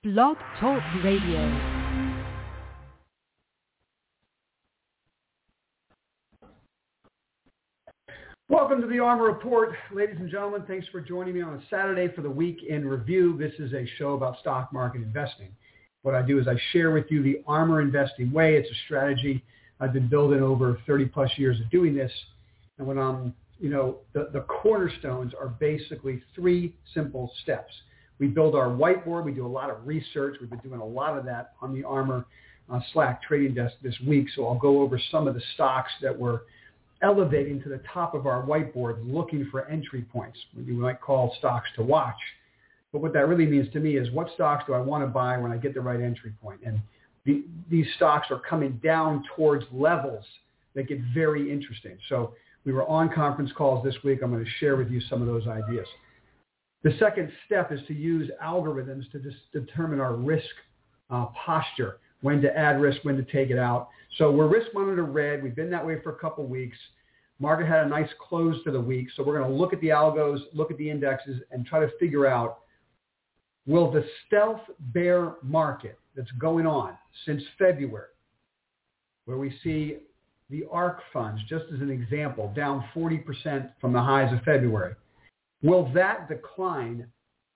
Blog Talk Radio. Welcome to the ARMOR Report. Ladies and gentlemen, thanks for joining me on a Saturday for the Week in Review. This is a show about stock market investing. What I do is I share with you the ARMOR Investing Way. It's a strategy I've been building over 30 plus years of doing this. And when I'm, the cornerstones are basically three simple steps. We build our whiteboard. We do a lot of research. We've been doing a lot of that on the ARMOR Slack trading desk this week. So I'll go over some of the stocks that we're elevating to the top of our whiteboard, looking for entry points, what you might call stocks to watch. But what that really means to me is what stocks do I want to buy when I get the right entry point? And these stocks are coming down towards levels that get very interesting. So we were on conference calls this week. I'm going to share with you some of those ideas. The second step is to use algorithms to determine our risk posture, when to add risk, when to take it out. So we're risk monitor red. We've been that way for a couple weeks. Market had a nice close to the week. So we're going to look at the algos, look at the indexes, and try to figure out, will the stealth bear market that's going on since February, where we see the ARK funds, just as an example, down 40% from the highs of February, will that decline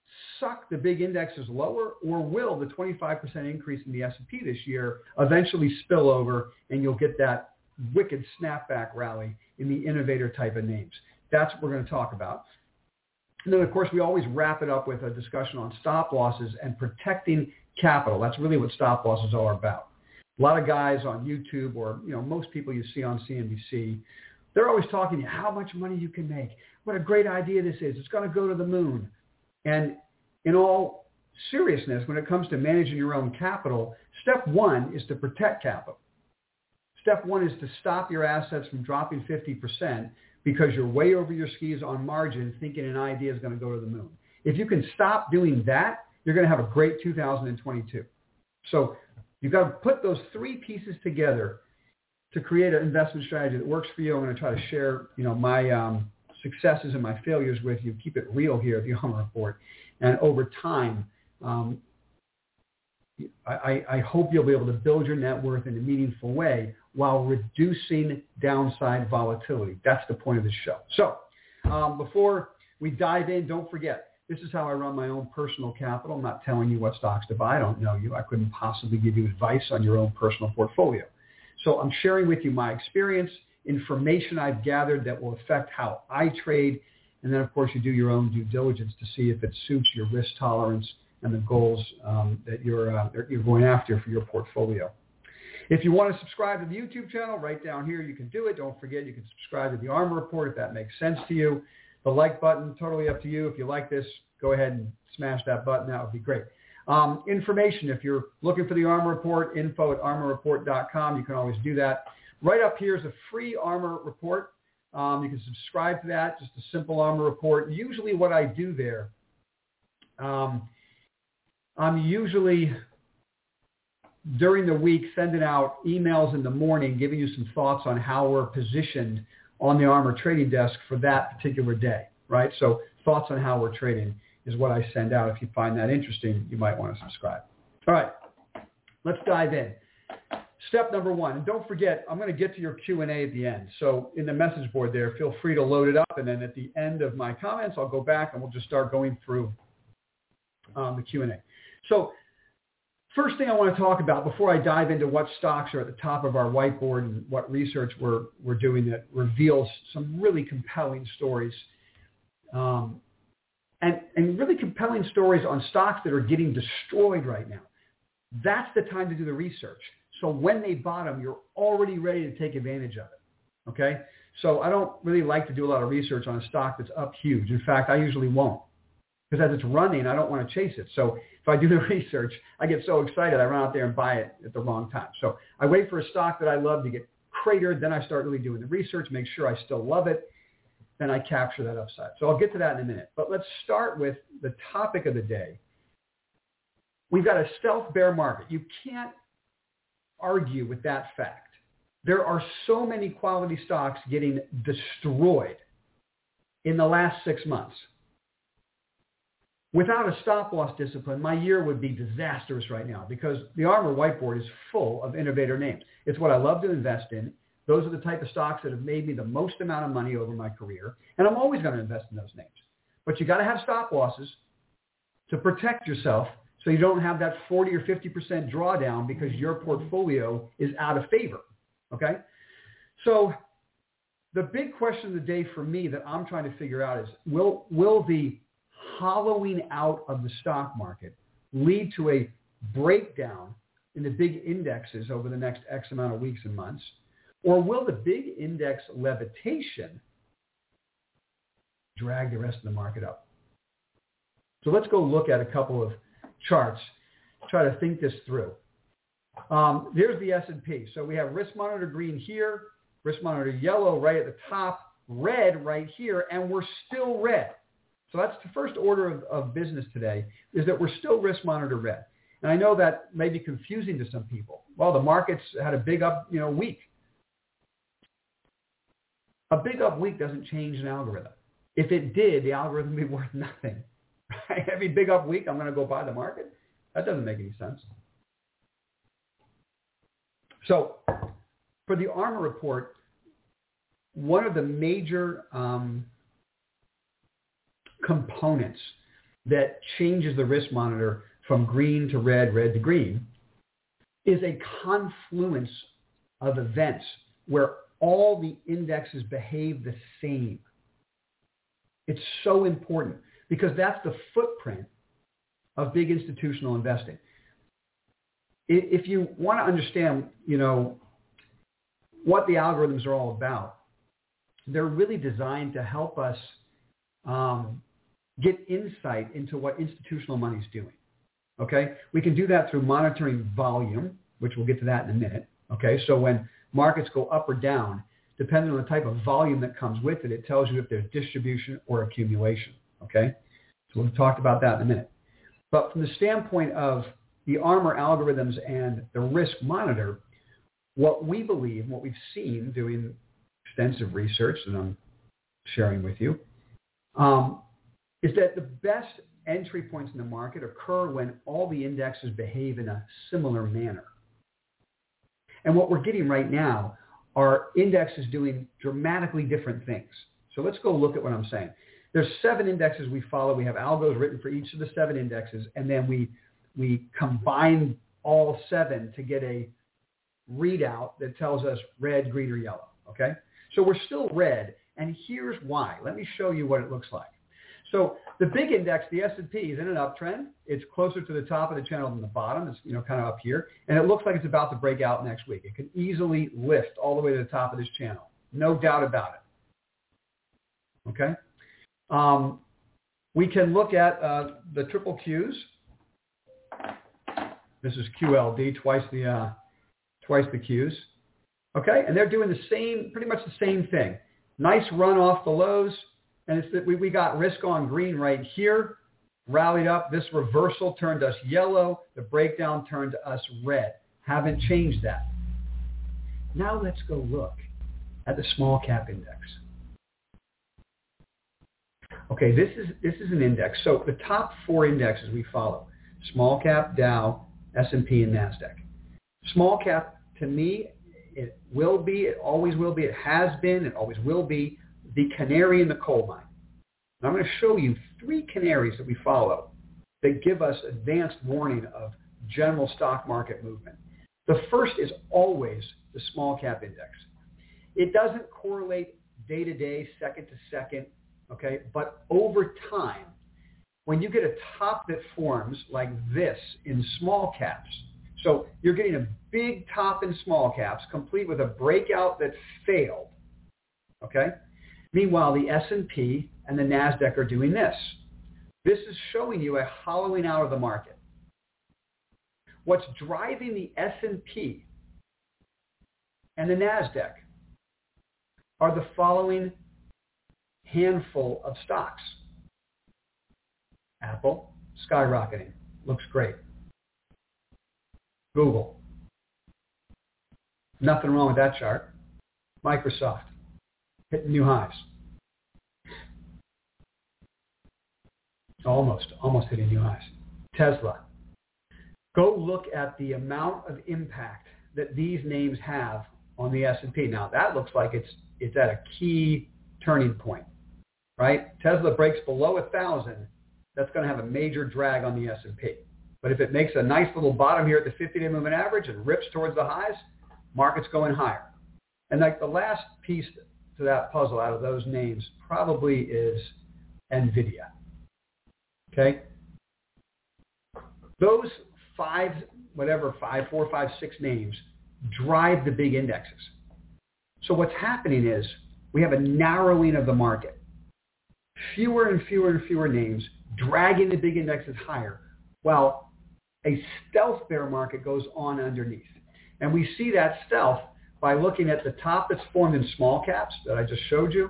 suck the big indexes lower, or will the 25% increase in the S&P this year eventually spill over and you'll get that wicked snapback rally in the innovator type of names? That's what we're going to talk about. And then, of course, we always wrap it up with a discussion on stop losses and protecting capital. That's really what stop losses are about. A lot of guys on YouTube, or most people you see on CNBC, they're always talking to you how much money you can make. What a great idea this is. It's going to go to the moon. And in all seriousness, when it comes to managing your own capital, step one is to protect capital. Step one is to stop your assets from dropping 50% because you're way over your skis on margin thinking an idea is going to go to the moon. If you can stop doing that, you're going to have a great 2022. So you've got to put those three pieces together to create an investment strategy that works for you. I'm going to try to share, my successes and my failures with you. Keep it real here at the ARMOR Report. And over time, I hope you'll be able to build your net worth in a meaningful way while reducing downside volatility. That's the point of this show. So before we dive in, don't forget, this is how I run my own personal capital. I'm not telling you what stocks to buy. I don't know you. I couldn't possibly give you advice on your own personal portfolio. So I'm sharing with you my experience, information I've gathered that will affect how I trade. And then, of course, you do your own due diligence to see if it suits your risk tolerance and the goals that you're going after for your portfolio. If you want to subscribe to the YouTube channel, right down here, you can do it. Don't forget, you can subscribe to the ARMOR Report if that makes sense to you. The like button, totally up to you. If you like this, go ahead and smash that button. That would be great. Information, if you're looking for the ARMOR Report, info@armorreport.com. You can always do that. Right up here is a free ARMOR Report. You can subscribe to that, just a simple ARMOR Report. Usually what I do there, I'm usually during the week sending out emails in the morning giving you some thoughts on how we're positioned on the ARMOR trading desk for that particular day, right? So thoughts on how we're trading is what I send out. If you find that interesting, you might want to subscribe. All right, let's dive in. Step number one, and don't forget, I'm going to get to your Q&A at the end. So in the message board there, feel free to load it up. And then at the end of my comments, I'll go back and we'll just start going through the Q&A. So first thing I want to talk about before I dive into what stocks are at the top of our whiteboard and what research we're doing that reveals some really compelling stories and really compelling stories on stocks that are getting destroyed right now. That's the time to do the research. So when they bottom, you're already ready to take advantage of it, okay? So I don't really like to do a lot of research on a stock that's up huge. In fact, I usually won't, because as it's running, I don't want to chase it. So if I do the research, I get so excited, I run out there and buy it at the wrong time. So I wait for a stock that I love to get cratered, then I start really doing the research, make sure I still love it, then I capture that upside. So I'll get to that in a minute. But let's start with the topic of the day. We've got a stealth bear market. You can't argue with that fact. There are so many quality stocks getting destroyed in the last 6 months. Without a stop loss discipline, my year would be disastrous right now because the ARMOR whiteboard is full of innovator names. It's what I love to invest in. Those are the type of stocks that have made me the most amount of money over my career, and I'm always going to invest in those names. But you got to have stop losses to protect yourself so you don't have that 40 or 50% drawdown because your portfolio is out of favor, okay? So the big question of the day for me that I'm trying to figure out is, will the hollowing out of the stock market lead to a breakdown in the big indexes over the next X amount of weeks and months? Or will the big index levitation drag the rest of the market up? So let's go look at a couple of charts, try to think this through. Here's the S&P. So we have risk monitor green here, risk monitor yellow right at the top, red right here, and we're still red. So that's the first order of business today, is that we're still risk monitor red. And I know that may be confusing to some people. Well, the markets had a big up, week. A big up week doesn't change an algorithm. If it did, the algorithm would be worth nothing. Right? Every big up week, I'm going to go buy the market? That doesn't make any sense. So for the ARMOR report, one of the major components that changes the risk monitor from green to red, red to green, is a confluence of events where all the indexes behave the same. It's so important because that's the footprint of big institutional investing. If you want to understand, what the algorithms are all about, they're really designed to help us get insight into what institutional money is doing. Okay? We can do that through monitoring volume, which we'll get to that in a minute. Okay? So when markets go up or down, depending on the type of volume that comes with it, it tells you if there's distribution or accumulation. Okay? So we've talked about that in a minute. But from the standpoint of the ARMOR algorithms and the risk monitor, what we believe, what we've seen doing extensive research that I'm sharing with you, is that the best entry points in the market occur when all the indexes behave in a similar manner. And what we're getting right now are indexes doing dramatically different things. So let's go look at what I'm saying. There's 7 indexes we follow. We have algos written for each of the 7 indexes, and then we combine all 7 to get a readout that tells us red, green, or yellow, okay? So we're still red, and here's why. Let me show you what it looks like. So the big index, the S&P, is in an uptrend. It's closer to the top of the channel than the bottom. It's kind of up here, and it looks like it's about to break out next week. It can easily lift all the way to the top of this channel. No doubt about it. Okay? We can look at the triple Qs. This is QLD, twice the Qs. Okay, and they're doing pretty much the same thing. Nice run off the lows, and it's that we got risk on green right here, rallied up. This reversal turned us yellow. The breakdown turned us red. Haven't changed that. Now let's go look at the small cap index. Okay, this is an index. So the top 4 indexes we follow: small cap, Dow, S&P, and NASDAQ. Small cap, to me, it will be, it always will be, it has been, it always will be the canary in the coal mine. And I'm going to show you 3 canaries that we follow that give us advanced warning of general stock market movement. The first is always the small cap index. It doesn't correlate day to day, second to second, okay? But over time, when you get a top that forms like this in small caps, so you're getting a big top in small caps, complete with a breakout that failed, okay? Meanwhile, the S&P and the NASDAQ are doing this. This is showing you a hollowing out of the market. What's driving the S&P and the NASDAQ are the following handful of stocks. Apple, skyrocketing, looks great. Google, nothing wrong with that chart. Microsoft, hitting new highs. Almost hitting your eyes. Tesla. Go look at the amount of impact that these names have on the S&P. Now, that looks like it's at a key turning point, right? Tesla breaks below 1,000, that's going to have a major drag on the S&P. But if it makes a nice little bottom here at the 50-day moving average and rips towards the highs, market's going higher. And like the last piece to that puzzle out of those names probably is NVIDIA. Okay? Those 4, 5, 6 names drive the big indexes. So what's happening is we have a narrowing of the market. Fewer and fewer and fewer names dragging the big indexes higher, while a stealth bear market goes on underneath. And we see that stealth by looking at the top that's formed in small caps that I just showed you.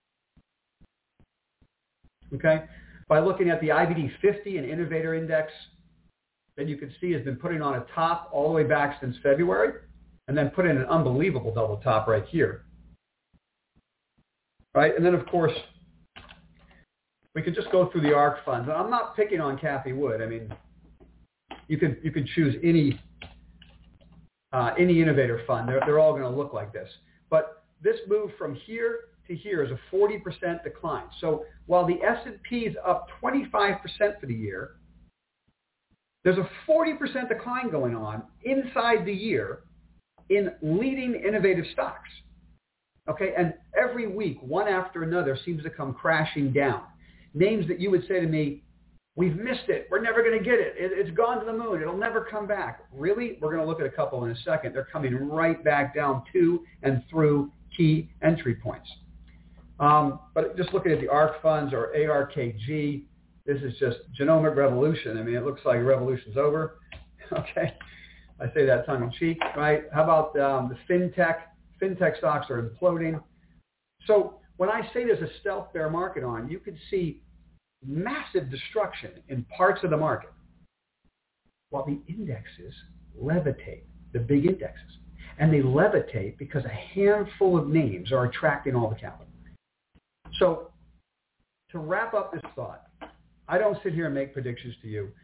Okay? By looking at the IBD 50 and Innovator Index that you can see has been putting on a top all the way back since February, and then put in an unbelievable double top right here. Right? And then, of course, we could just go through the ARK funds. And I'm not picking on Cathie Wood. I mean, you could choose any innovator fund. They're all going to look like this. But this move from here to here is a 40% decline. So while the S&P is up 25% for the year, there's a 40% decline going on inside the year in leading innovative stocks. Okay, and every week, one after another seems to come crashing down. Names that you would say to me, we've missed it. We're never going to get it. It's gone to the moon. It'll never come back. Really? We're going to look at a couple in a second. They're coming right back down to and through key entry points. But just looking at the ARK funds or ARKG, this is just genomic revolution. I mean, it looks like revolution's over. Okay. I say that tongue in cheek, right? How about the fintech? Fintech stocks are imploding. So when I say there's a stealth bear market on, you could see massive destruction in parts of the market while the indexes levitate, the big indexes. And they levitate because a handful of names are attracting all the capital. So to wrap up this thought, I don't sit here and make predictions to you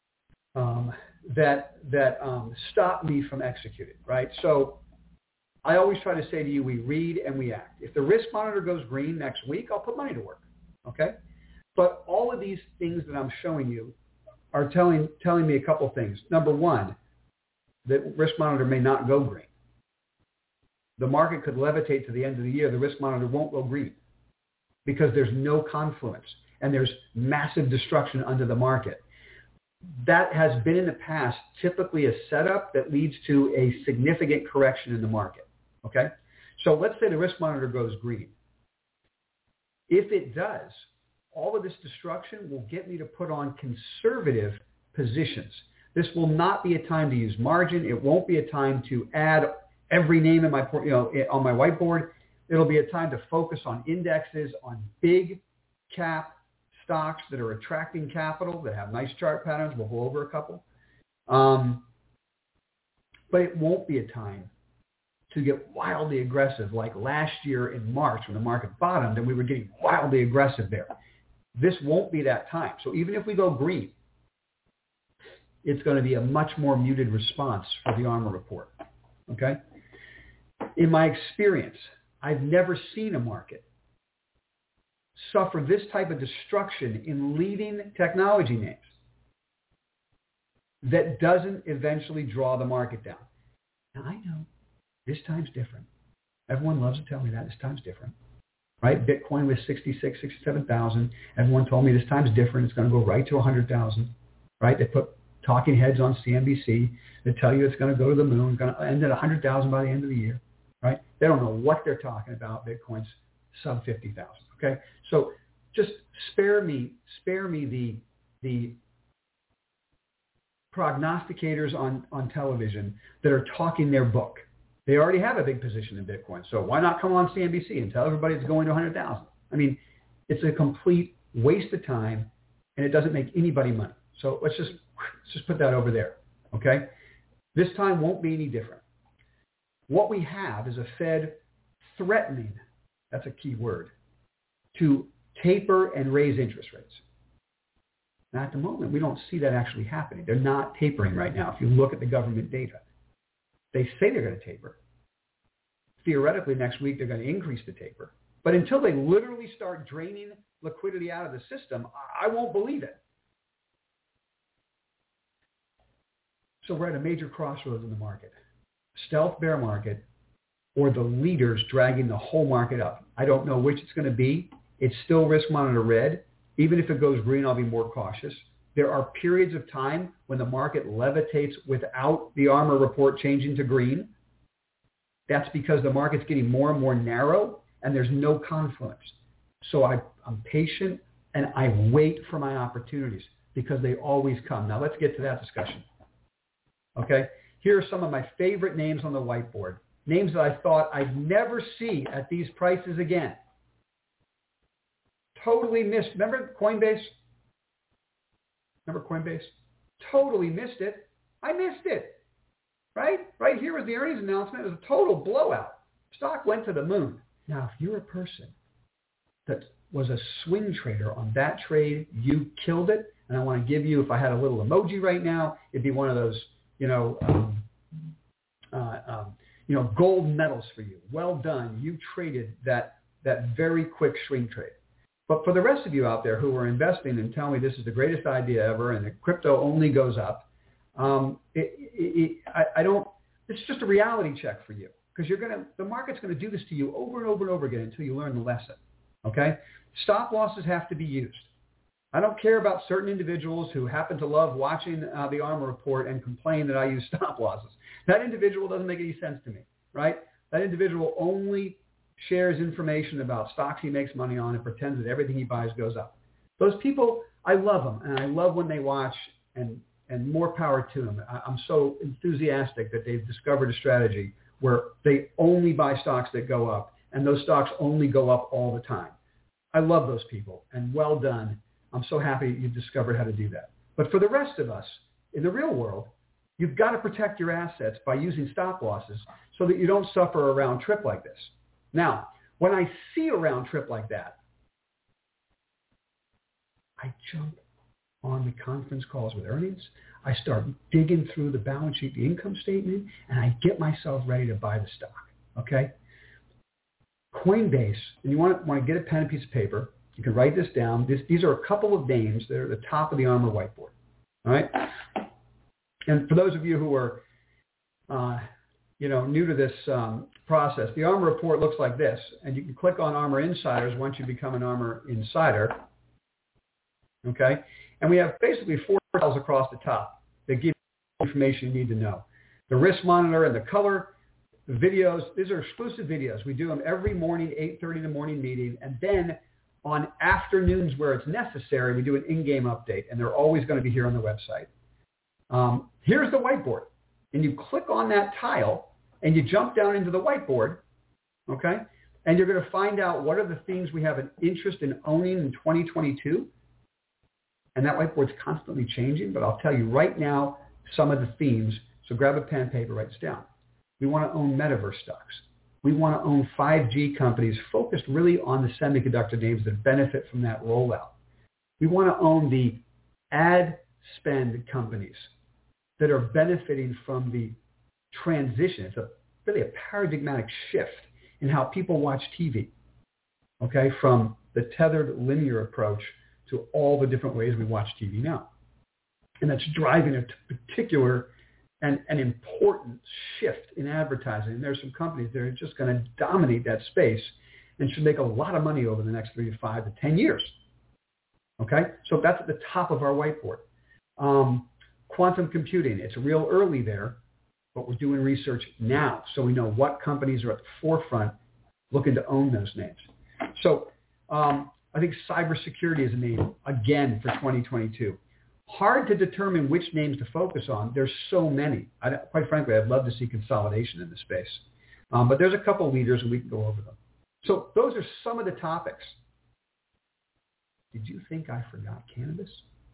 that stop me from executing, right? So I always try to say to you, we read and we act. If the risk monitor goes green next week, I'll put money to work, okay? But all of these things that I'm showing you are telling me a couple things. Number one, the risk monitor may not go green. The market could levitate to the end of the year. The risk monitor won't go green because there's no confluence and there's massive destruction under the market. That has been in the past typically a setup that leads to a significant correction in the market, okay? So let's say the risk monitor goes green. If it does, all of this destruction will get me to put on conservative positions. This will not be a time to use margin. It won't be a time to add every name in my on my whiteboard. It'll be a time to focus on indexes, on big cap stocks that are attracting capital, that have nice chart patterns. We'll go over a couple. But it won't be a time to get wildly aggressive like last year in March when the market bottomed and we were getting wildly aggressive there. This won't be that time. So even if we go green, it's going to be a much more muted response for the ARMR report. Okay? In my experience, I've never seen a market suffer this type of destruction in leading technology names that doesn't eventually draw the market down. Now, I know this time's different. Everyone loves to tell me that this time's different. Right? Bitcoin was 66, 67,000. Everyone told me this time's different. It's going to go right to 100,000. Right? They put talking heads on CNBC that tell you it's going to go to the moon, going to end at 100,000 by the end of the year. Right? They don't know what they're talking about. Bitcoin's sub 50,000. Okay? So just spare me the prognosticators on television that are talking their book. They already have a big position in Bitcoin. So why not come on CNBC and tell everybody it's going to 100,000? I mean, it's a complete waste of time and it doesn't make anybody money. So let's just put that over there. Okay? This time won't be any different. What we have is a Fed threatening, that's a key word, to taper and raise interest rates. Now, at the moment, we don't see that actually happening. They're not tapering right now. If you look at the government data, they say they're going to taper. Theoretically, next week, they're going to increase the taper. But until they literally start draining liquidity out of the system, I won't believe it. So we're at a major crossroads in the market. Stealth bear market or the leaders dragging the whole market up. I don't know which it's going to be. It's still risk monitor red. Even if it goes green, I'll be more cautious. There are periods of time when the market levitates without the ARMR report changing to green. That's because the market's getting more and more narrow and there's no confluence. So I'm patient and I wait for my opportunities because they always come. Now let's get to that discussion. Okay? Here are some of my favorite names on the whiteboard. Names that I thought I'd never see at these prices again. Totally missed. Remember Coinbase? Totally missed it. I missed it. Right? Right here was the earnings announcement. It was a total blowout. Stock went to the moon. Now, if you're a person that was a swing trader on that trade, you killed it. And I want to give you, if I had a little emoji right now, it'd be one of those, gold medals for you. Well done. You traded that very quick swing trade. But for the rest of you out there who are investing and tell me this is the greatest idea ever and that crypto only goes up, it's just a reality check for you because the market's going to do this to you over and over and over again until you learn the lesson. Okay? Stop losses have to be used. I don't care about certain individuals who happen to love watching the ARMR report and complain that I use stop losses. That individual doesn't make any sense to me, right? That individual only shares information about stocks he makes money on and pretends that everything he buys goes up. Those people, I love them, and I love when they watch, and more power to them. I'm so enthusiastic that they've discovered a strategy where they only buy stocks that go up, and those stocks only go up all the time. I love those people, and well done. I'm so happy you've discovered how to do that. But for the rest of us, in the real world, you've got to protect your assets by using stop losses so that you don't suffer a round trip like this. Now, when I see a round trip like that, I jump on the conference calls with earnings. I start digging through the balance sheet, the income statement, and I get myself ready to buy the stock, okay? Coinbase, and you want to get a pen and piece of paper. You can write this down. These are a couple of names that are at the top of the ARMR whiteboard, all right? And for those of you who are, new to this process, the ARMR report looks like this, and you can click on ARMR Insiders once you become an ARMR Insider, okay? And we have basically 4 cells across the top that give you information you need to know. The risk monitor and the color, the videos, these are exclusive videos. We do them every morning, 8:30 in the morning meeting, and then on afternoons where it's necessary, we do an in-game update, and they're always going to be here on the website. Here's the whiteboard, and you click on that tile, and you jump down into the whiteboard, okay? And you're going to find out what are the things we have an interest in owning in 2022. And that whiteboard's constantly changing, but I'll tell you right now some of the themes. So grab a pen and paper, write this down. We want to own metaverse stocks. We want to own 5G companies focused really on the semiconductor names that benefit from that rollout. We want to own the ad spend companies that are benefiting from the transition. It's really a paradigmatic shift in how people watch TV, okay, from the tethered linear approach to all the different ways we watch TV now. And that's driving a particular and an important shift in advertising. And there's some companies that are just going to dominate that space and should make a lot of money over the next 3 to 5 to 10 years. Okay? So that's at the top of our whiteboard. Quantum computing, it's real early there, but we're doing research now so we know what companies are at the forefront looking to own those names. So I think cybersecurity is a name, again, for 2022. Hard to determine which names to focus on. There's so many. Quite frankly, I'd love to see consolidation in this space. But there's a couple of leaders, and we can go over them. So those are some of the topics. Did you think I forgot cannabis?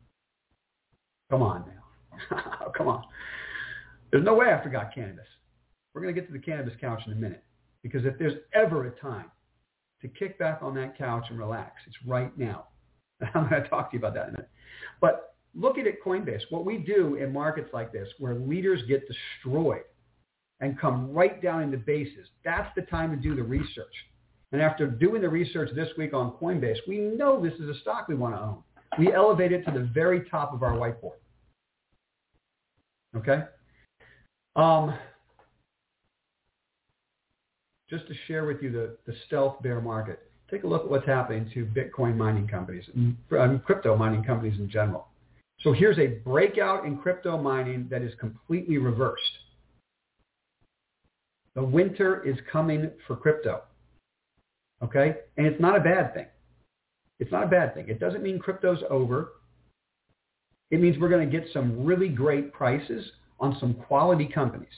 Come on now. Come on. There's no way I forgot cannabis. We're going to get to the cannabis couch in a minute. Because if there's ever a time to kick back on that couch and relax, it's right now. I'm going to talk to you about that in a minute. But look at Coinbase. What we do in markets like this, where leaders get destroyed and come right down into bases, that's the time to do the research. And after doing the research this week on Coinbase, we know this is a stock we want to own. We elevate it to the very top of our whiteboard. Okay? Just to share with you the stealth bear market, take a look at what's happening to Bitcoin mining companies, and crypto mining companies in general. So here's a breakout in crypto mining that is completely reversed. The winter is coming for crypto. Okay? And it's not a bad thing. It's not a bad thing. It doesn't mean crypto's over. It means we're going to get some really great prices on some quality companies.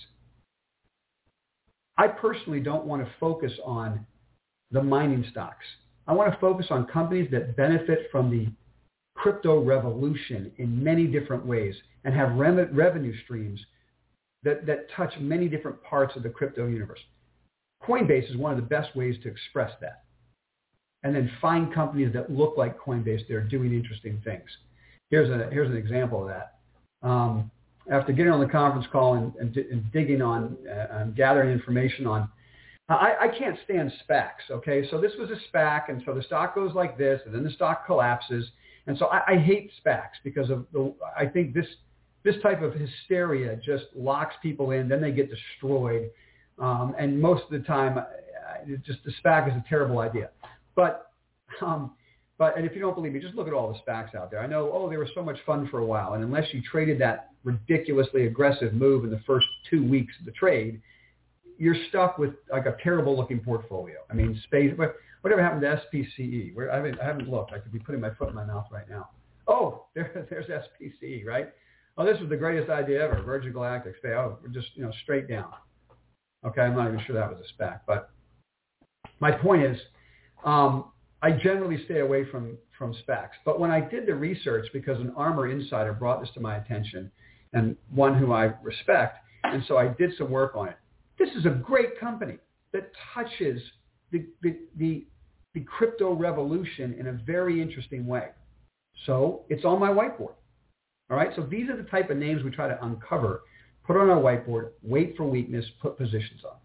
I personally don't want to focus on the mining stocks. I want to focus on companies that benefit from the crypto revolution in many different ways and have revenue streams that touch many different parts of the crypto universe. Coinbase is one of the best ways to express that. And then find companies that look like Coinbase that are doing interesting things. Here's an example of that. After getting on the conference call and digging on and gathering information on, I can't stand SPACs, okay? So this was a SPAC, and so the stock goes like this, and then the stock collapses. And so I hate SPACs because of I think this type of hysteria just locks people in, then they get destroyed. And most of the time, the SPAC is a terrible idea. But and if you don't believe me, just look at all the SPACs out there. I know, they were so much fun for a while. And unless you traded that ridiculously aggressive move in the first 2 weeks of the trade, you're stuck with like a terrible looking portfolio. I mean, whatever happened to SPCE? I haven't looked. I could be putting my foot in my mouth right now. Oh, there's SPCE, right? Oh, this was the greatest idea ever. Virgin Galactic. We're just, straight down. Okay, I'm not even sure that was a SPAC. But my point is, I generally stay away from SPACs. But when I did the research, because an ARMR insider brought this to my attention, and one who I respect, and so I did some work on it. This is a great company that touches the crypto revolution in a very interesting way. So it's on my whiteboard. All right, so these are the type of names we try to uncover, put on our whiteboard, wait for weakness, put positions on.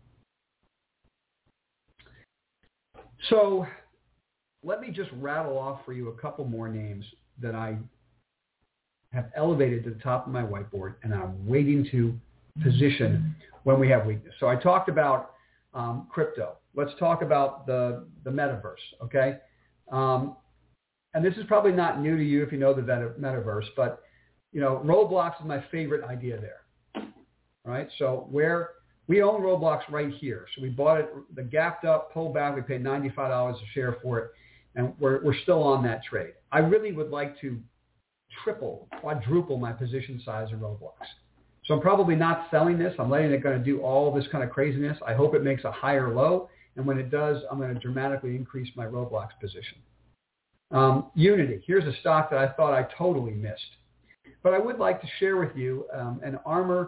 So let me just rattle off for you a couple more names that I have elevated to the top of my whiteboard and I'm waiting to position when we have weakness. So I talked about crypto. Let's talk about the metaverse, okay? And this is probably not new to you if you know the metaverse, but Roblox is my favorite idea there. All right, so we own Roblox right here. So we bought it, the gapped up, pulled back. We paid $95 a share for it, and we're still on that trade. I really would like to quadruple my position size in Roblox. So I'm probably not selling this. I'm letting it going to do all this kind of craziness. I hope it makes a higher low, and when it does, I'm going to dramatically increase my Roblox position. Unity. Here's a stock that I thought I totally missed. But I would like to share with you an ARMR,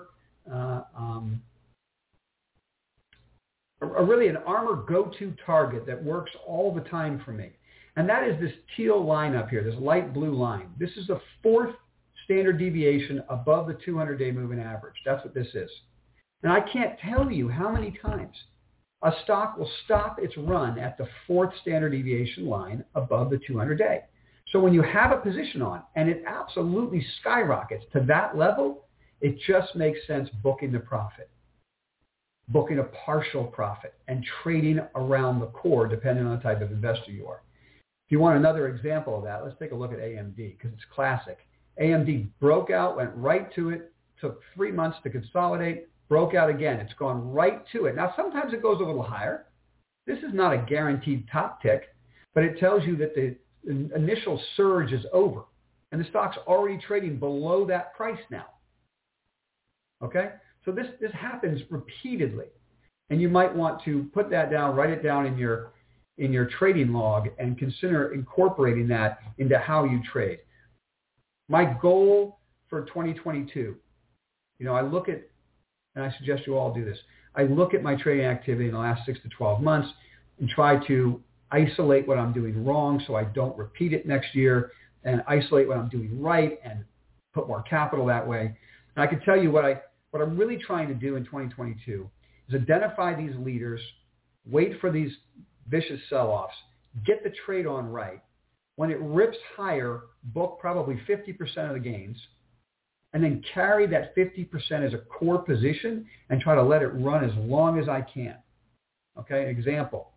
really an ARMR go-to target that works all the time for me. And that is this teal line up here, this light blue line. This is the fourth standard deviation above the 200-day moving average. That's what this is. And I can't tell you how many times a stock will stop its run at the fourth standard deviation line above the 200-day. So when you have a position on and it absolutely skyrockets to that level, it just makes sense booking the profit, booking a partial profit, and trading around the core depending on the type of investor you are. If you want another example of that, let's take a look at AMD because it's classic. AMD broke out, went right to it, took 3 months to consolidate, broke out again. It's gone right to it. Now, sometimes it goes a little higher. This is not a guaranteed top tick, but it tells you that the initial surge is over, and the stock's already trading below that price now. Okay? So this happens repeatedly, and you might want to put that down, write it down in your trading log, and consider incorporating that into how you trade. My goal for 2022, I look at, and I suggest you all do this, I look at my trading activity in the last 6 to 12 months and try to isolate what I'm doing wrong so I don't repeat it next year. and isolate what I'm doing right and put more capital that way. And I can tell you what I'm really trying to do in 2022 is identify these leaders, wait for these vicious sell-offs, get the trade on right. When it rips higher, book probably 50% of the gains, and then carry that 50% as a core position and try to let it run as long as I can. Okay, example.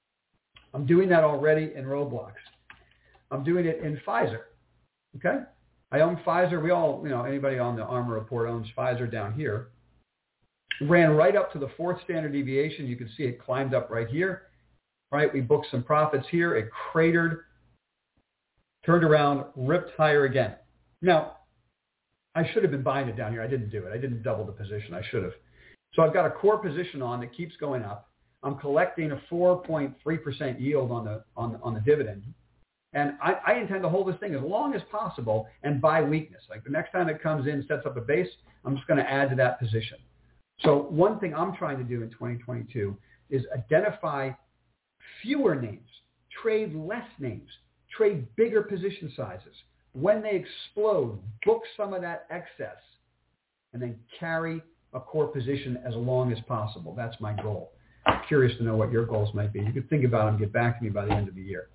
I'm doing that already in Roblox. I'm doing it in Pfizer. Okay? I own Pfizer. We all, anybody on the ARMOR report owns Pfizer down here. Ran right up to the 4th standard deviation. You can see it climbed up right here. Right? We booked some profits here. It cratered, turned around, ripped higher again. Now, I should have been buying it down here. I didn't do it. I didn't double the position. I should have. So I've got a core position on that keeps going up. I'm collecting a 4.3% yield on the dividend. And I intend to hold this thing as long as possible and buy weakness. Like the next time it comes in, sets up a base, I'm just going to add to that position. So one thing I'm trying to do in 2022 is identify fewer names, trade less names, trade bigger position sizes. When they explode, book some of that excess and then carry a core position as long as possible. That's my goal. I'm curious to know what your goals might be. You can think about them and get back to me by the end of the year.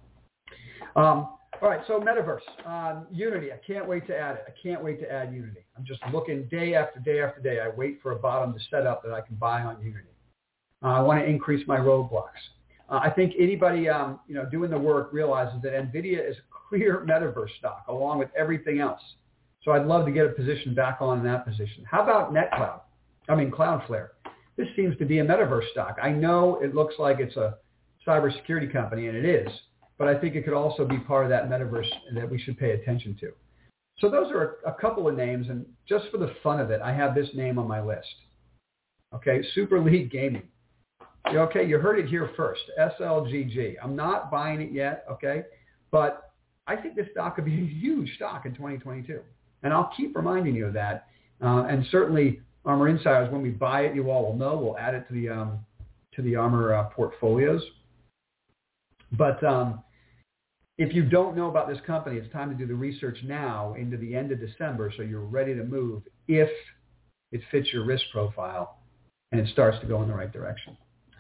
All right, so Metaverse. Unity, I can't wait to add it. I can't wait to add Unity. I'm just looking day after day after day. I wait for a bottom to set up that I can buy on Unity. I want to increase my roadblocks. I think anybody doing the work realizes that NVIDIA is a clear Metaverse stock along with everything else. So I'd love to get a position back on in that position. How about Cloudflare? This seems to be a Metaverse stock. I know it looks like it's a cybersecurity company, and it is, but I think it could also be part of that Metaverse that we should pay attention to. So those are a couple of names, and just for the fun of it, I have this name on my list. Okay, Super League Gaming. Okay, you heard it here first, SLGG. I'm not buying it yet, okay, but I think this stock could be a huge stock in 2022, and I'll keep reminding you of that. And certainly, ARMOR Insiders, when we buy it, you all will know. We'll add it to the ARMOR portfolios. But if you don't know about this company, it's time to do the research now into the end of December so you're ready to move if it fits your risk profile and it starts to go in the right direction.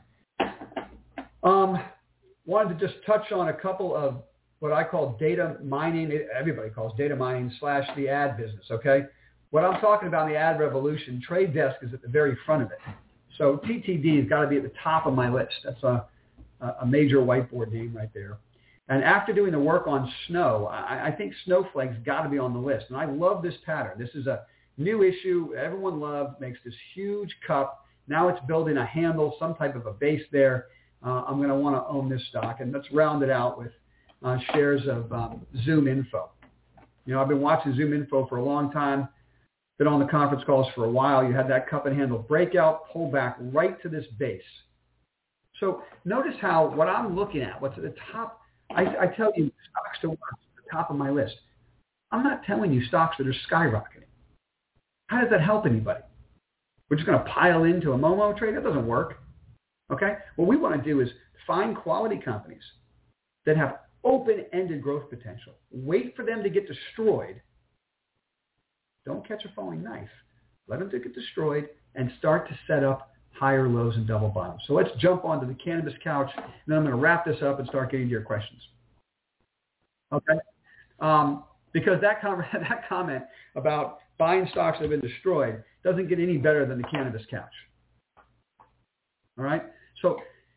Wanted to just touch on a couple of what I call data mining. Everybody calls data mining / the ad business, okay? What I'm talking about in the ad revolution, Trade Desk is at the very front of it. So TTD has got to be at the top of my list. That's a major whiteboard name right there. And after doing the work on Snow, I think Snowflake's got to be on the list. And I love this pattern. This is a new issue everyone loved, makes this huge cup. Now it's building a handle, some type of a base there. I'm going to want to own this stock. And let's round it out with shares of ZoomInfo. I've been watching ZoomInfo for a long time. Been on the conference calls for a while. You had that cup and handle breakout, pull back right to this base. So notice how what I'm looking at, what's at the top, I tell you stocks to watch at the top of my list. I'm not telling you stocks that are skyrocketing. How does that help anybody? We're just going to pile into a Momo trade? That doesn't work. Okay? What we want to do is find quality companies that have open-ended growth potential. Wait for them to get destroyed. Don't catch a falling knife. Let them get destroyed and start to set up higher lows and double bottoms. So let's jump onto the cannabis couch, and then I'm going to wrap this up and start getting to your questions. Okay? Because that comment about buying stocks that have been destroyed doesn't get any better than the cannabis couch. All right? So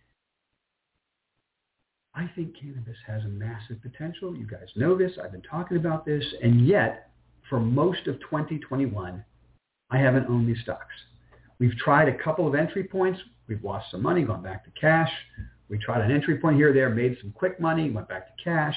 I think cannabis has a massive potential. You guys know this. I've been talking about this. And yet, for most of 2021, I haven't owned these stocks. We've tried a couple of entry points. We've lost some money, gone back to cash. We tried an entry point here or there, made some quick money, went back to cash.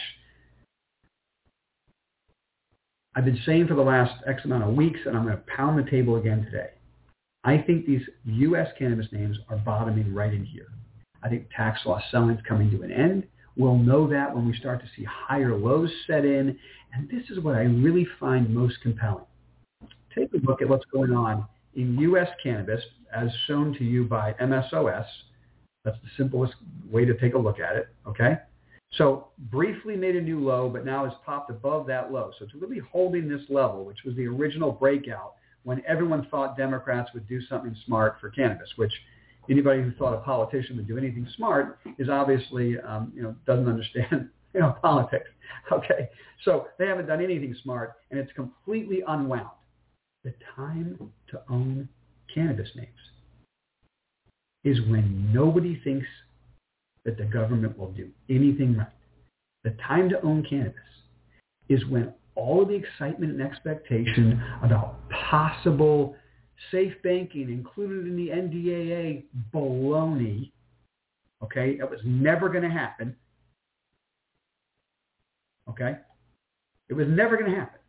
I've been saying for the last X amount of weeks, and I'm going to pound the table again today. I think these U.S. cannabis names are bottoming right in here. I think tax loss selling is coming to an end. We'll know that when we start to see higher lows set in. And this is what I really find most compelling. Take a look at what's going on in U.S. cannabis as shown to you by MSOS. That's the simplest way to take a look at it, okay? So briefly made a new low, but now has popped above that low. So it's really holding this level, which was the original breakout when everyone thought Democrats would do something smart for cannabis, which anybody who thought a politician would do anything smart is obviously, doesn't understand, politics. Okay. So they haven't done anything smart, and it's completely unwound. The time to own cannabis names is when nobody thinks that the government will do anything right. The time to own cannabis is when all of the excitement and expectation about possible safe banking included in the NDAA baloney, okay, that was never going to happen, okay? It was never going to happen.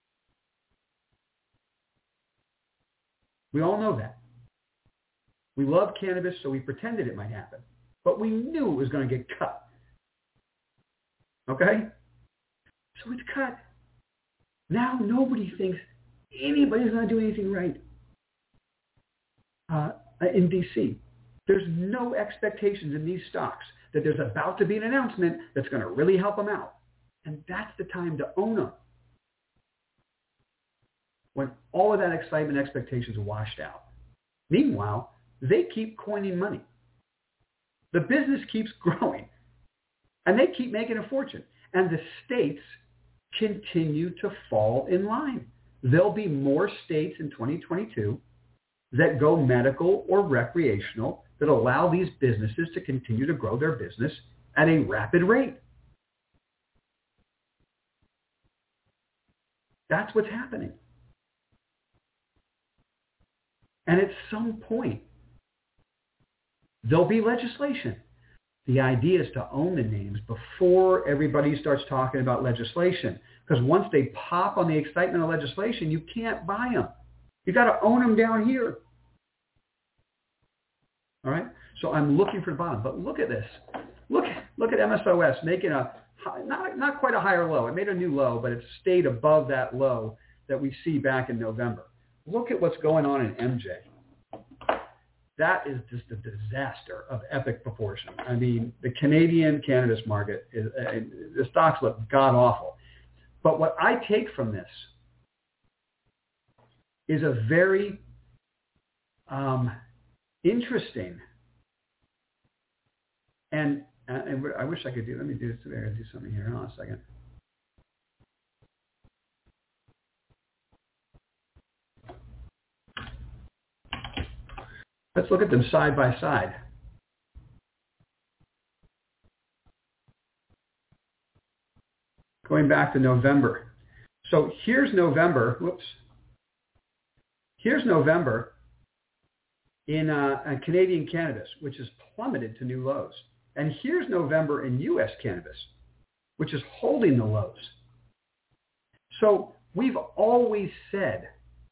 We all know that. We love cannabis, so we pretended it might happen. But we knew it was going to get cut. Okay? So it's cut. Now nobody thinks anybody's going to do anything right in D.C. There's no expectations in these stocks that there's about to be an announcement that's going to really help them out. And that's the time to own them. When all of that excitement and expectations are washed out. Meanwhile, they keep coining money. The business keeps growing, and they keep making a fortune. And the states continue to fall in line. There'll be more states in 2022 that go medical or recreational that allow these businesses to continue to grow their business at a rapid rate. That's what's happening. And at some point, there'll be legislation. The idea is to own the names before everybody starts talking about legislation. Because once they pop on the excitement of legislation, you can't buy them. You got to own them down here. All right? So I'm looking for the bottom. But look at this. Look at MSOS making a, not quite a higher low. It made a new low, but it stayed above that low that we see back in November. Look at what's going on in MJ. That is just a disaster of epic proportion. I mean, the Canadian cannabis market, the stocks look god-awful. But what I take from this is a very interesting, and I wish I could do, let me do this today. I'll do something here. Hold on a second. Let's look at them side by side. Going back to November. So here's November. Whoops. Here's November in Canadian cannabis, which has plummeted to new lows. And here's November in U.S. cannabis, which is holding the lows. So we've always said,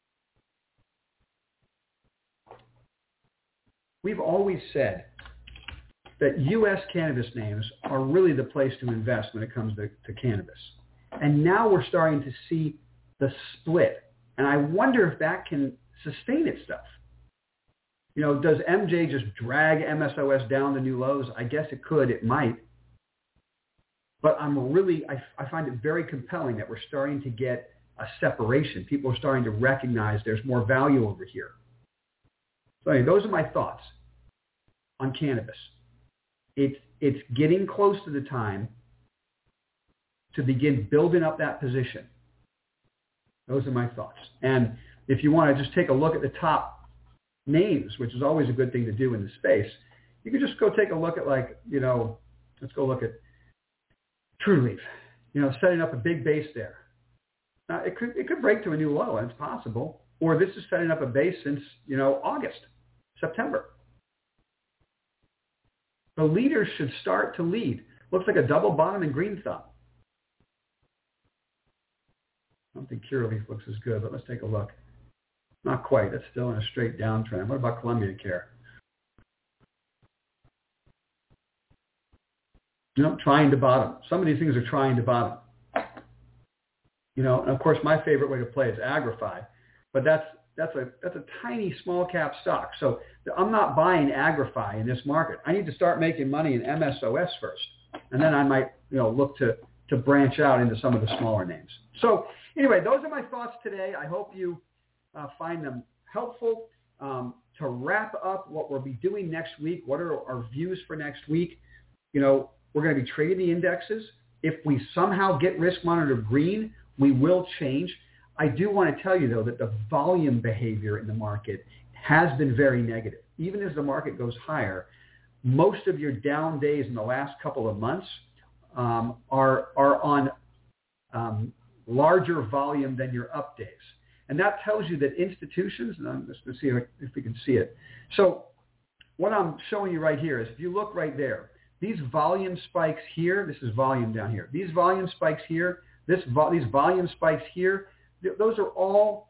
that U.S. cannabis names are really the place to invest when it comes to cannabis. And now we're starting to see the split. And I wonder if that can sustain itself. Does MJ just drag MSOS down to new lows? I guess it could. It might. But I find it very compelling that we're starting to get a separation. People are starting to recognize there's more value over here. So anyway, those are my thoughts on cannabis. It's getting close to the time to begin building up that position. Those are my thoughts. And if you want to just take a look at the top names, which is always a good thing to do in the space, you can just go take a look at let's go look at TrueLeaf, setting up a big base there. Now, it could break to a new low, and it's possible. Or this is setting up a base since, August, September. The leaders should start to lead. Looks like a double bottom and green thumb. I don't think Curaleaf looks as good, but let's take a look. Not quite. That's still in a straight downtrend. What about Columbia Care? Trying to bottom. Some of these things are trying to bottom. And of course, my favorite way to play is Agrify, but that's a tiny small cap stock. So I'm not buying Agrify in this market. I need to start making money in MSOS first. And then I might, look to branch out into some of the smaller names. So anyway, those are my thoughts today. I hope you find them helpful. To wrap up what we'll be doing next week, what are our views for next week? We're going to be trading the indexes. If we somehow get risk monitor green, we will change. I do want to tell you, though, that the volume behavior in the market has been very negative. Even as the market goes higher, most of your down days in the last couple of months are on larger volume than your up days. And that tells you that institutions, and I'm just going to see if we can see it. So what I'm showing you right here is if you look right there, these volume spikes here, this is volume down here. These volume spikes here, these volume spikes here, those are all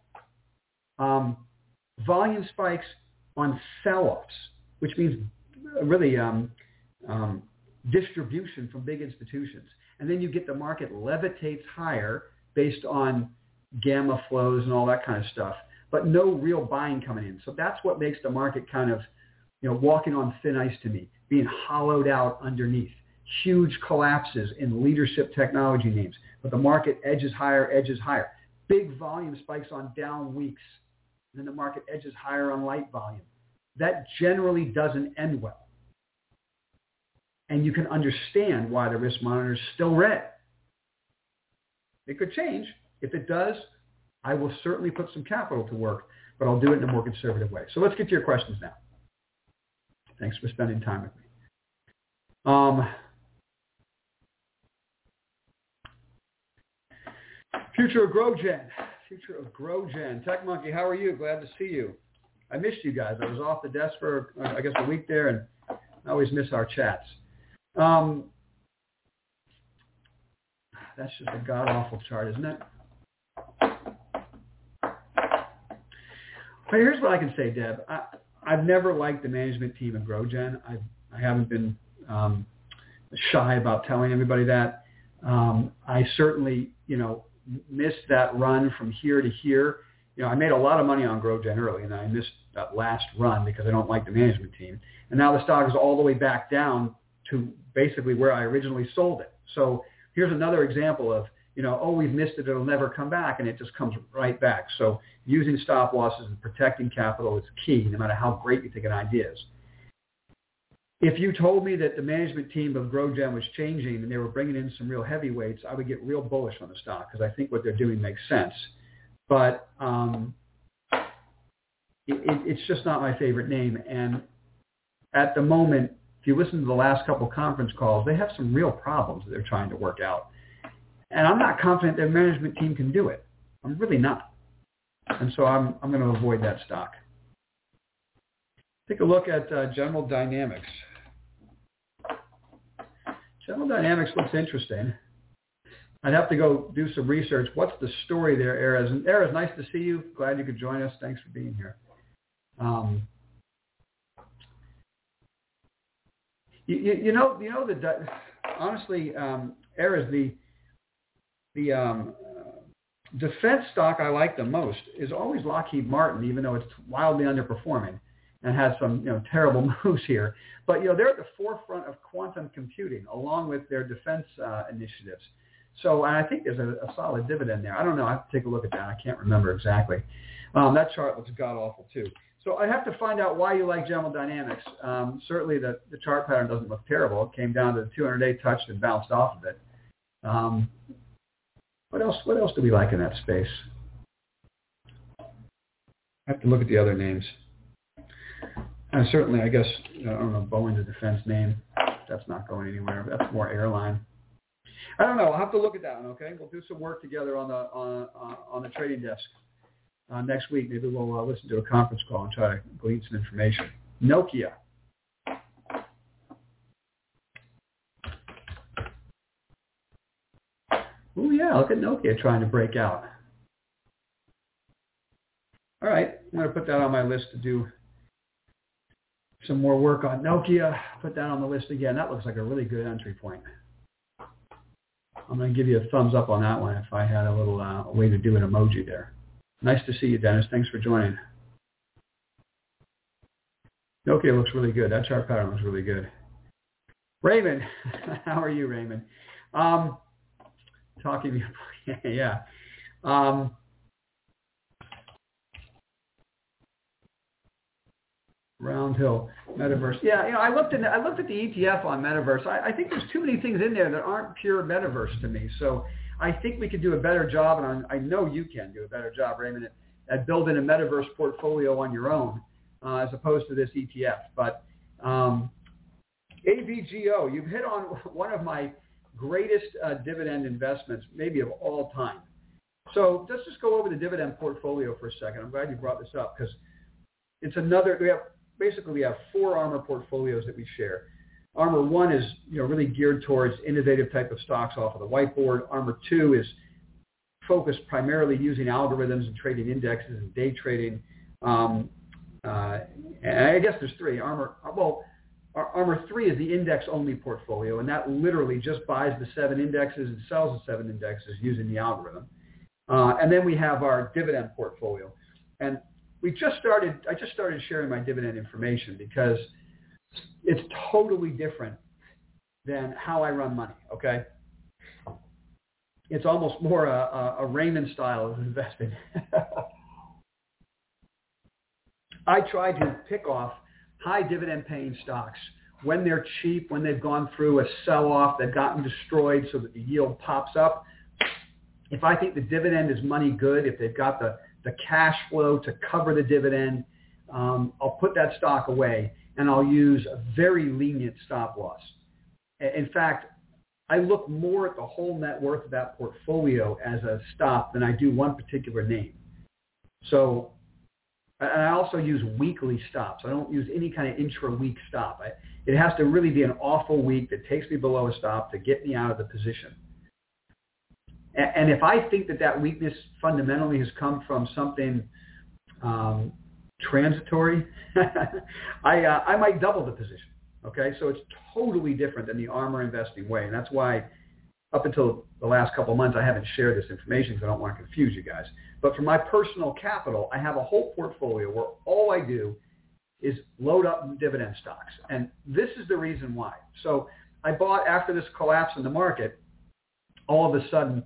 volume spikes on sell-offs, which means really distribution from big institutions. And then you get the market levitates higher based on gamma flows and all that kind of stuff, but no real buying coming in. So that's what makes the market kind of, walking on thin ice to me, being hollowed out underneath. Huge collapses in leadership technology names, but the market edges higher. Big volume spikes on down weeks, and then the market edges higher on light volume. That generally doesn't end well. And you can understand why the risk monitor is still red. It could change. If it does, I will certainly put some capital to work, but I'll do it in a more conservative way. So let's get to your questions now. Thanks for spending time with me. Future of GrowGen. Tech Monkey, how are you? Glad to see you. I missed you guys. I was off the desk for, I guess, a week there, and I always miss our chats. That's just a god-awful chart, isn't it? But here's what I can say, Deb. I've never liked the management team of GrowGen. I haven't been shy about telling everybody that. I certainly, missed that run from here to here. I made a lot of money on GrowGen early, and I missed that last run because I don't like the management team. And now the stock is all the way back down to basically where I originally sold it. So here's another example of, we've missed it, it'll never come back, and it just comes right back. So using stop losses and protecting capital is key, no matter how great you think an idea is. If you told me that the management team of GrowGen was changing and they were bringing in some real heavyweights, I would get real bullish on the stock because I think what they're doing makes sense. But it's just not my favorite name. And at the moment, if you listen to the last couple conference calls, they have some real problems that they're trying to work out. And I'm not confident their management team can do it. I'm really not. And so I'm going to avoid that stock. Take a look at General Dynamics. General Dynamics looks interesting. I'd have to go do some research. What's the story there, Erez? And Erez, nice to see you. Glad you could join us. Thanks for being here. Honestly, Erez, the defense stock I like the most is always Lockheed Martin, even though it's wildly underperforming and has some terrible moves here. But they're at the forefront of quantum computing along with their defense initiatives. So and I think there's a solid dividend there. I don't know. I have to take a look at that. I can't remember exactly. That chart looks god-awful too. So I have to find out why you like General Dynamics. Certainly the chart pattern doesn't look terrible. It came down to the 200-day touch and bounced off of it. What else do we like in that space? I have to look at the other names. And certainly, I guess, I don't know, Boeing's a defense name. That's not going anywhere. That's more airline. I don't know. I'll have to look at that one, okay? We'll do some work together on the trading desk next week. Maybe we'll listen to a conference call and try to glean some information. Nokia. Oh, yeah, look at Nokia trying to break out. All right, I'm going to put that on my list to do some more work on Nokia. Put that on the list again. That looks like a really good entry point. I'm going to give you a thumbs up on that one if I had a little way to do an emoji there. Nice to see you, Dennis. Thanks for joining. Nokia looks really good. That chart pattern looks really good. Raymond, how are you, Raymond? Talking, yeah. Round Hill, Metaverse. Yeah, I looked at the ETF on Metaverse. I think there's too many things in there that aren't pure Metaverse to me. So I think we could do a better job, and I know you can do a better job, Raymond, at building a Metaverse portfolio on your own as opposed to this ETF. But AVGO, you've hit on one of my greatest dividend investments, maybe of all time. So let's just go over the dividend portfolio for a second. I'm glad you brought this up because it's another. We have 4 ARMR portfolios that we share. ARMR 1 is really geared towards innovative type of stocks off of the whiteboard. ARMR 2 is focused primarily using algorithms and trading indexes and day trading. And I guess there's 3. ARMR 3 is the index-only portfolio, and that literally just buys the 7 indexes and sells the 7 indexes using the algorithm. And then we have our dividend portfolio. And I just started sharing my dividend information because it's totally different than how I run money, okay? It's almost more a Raymond style of investing. I try to pick off high dividend paying stocks when they're cheap, when they've gone through a sell-off, they've gotten destroyed so that the yield pops up. If I think the dividend is money good, if they've got the cash flow to cover the dividend, I'll put that stock away and I'll use a very lenient stop loss. In fact, I look more at the whole net worth of that portfolio as a stop than I do one particular name. So, and I also use weekly stops. I don't use any kind of intra-week stop. It has to really be an awful week that takes me below a stop to get me out of the position. And if I think that weakness fundamentally has come from something transitory, I might double the position. Okay, so it's totally different than the ARMR investing way, and that's why up until the last couple of months I haven't shared this information because I don't want to confuse you guys. But for my personal capital, I have a whole portfolio where all I do is load up dividend stocks, and this is the reason why. So I bought after this collapse in the market. All of a sudden,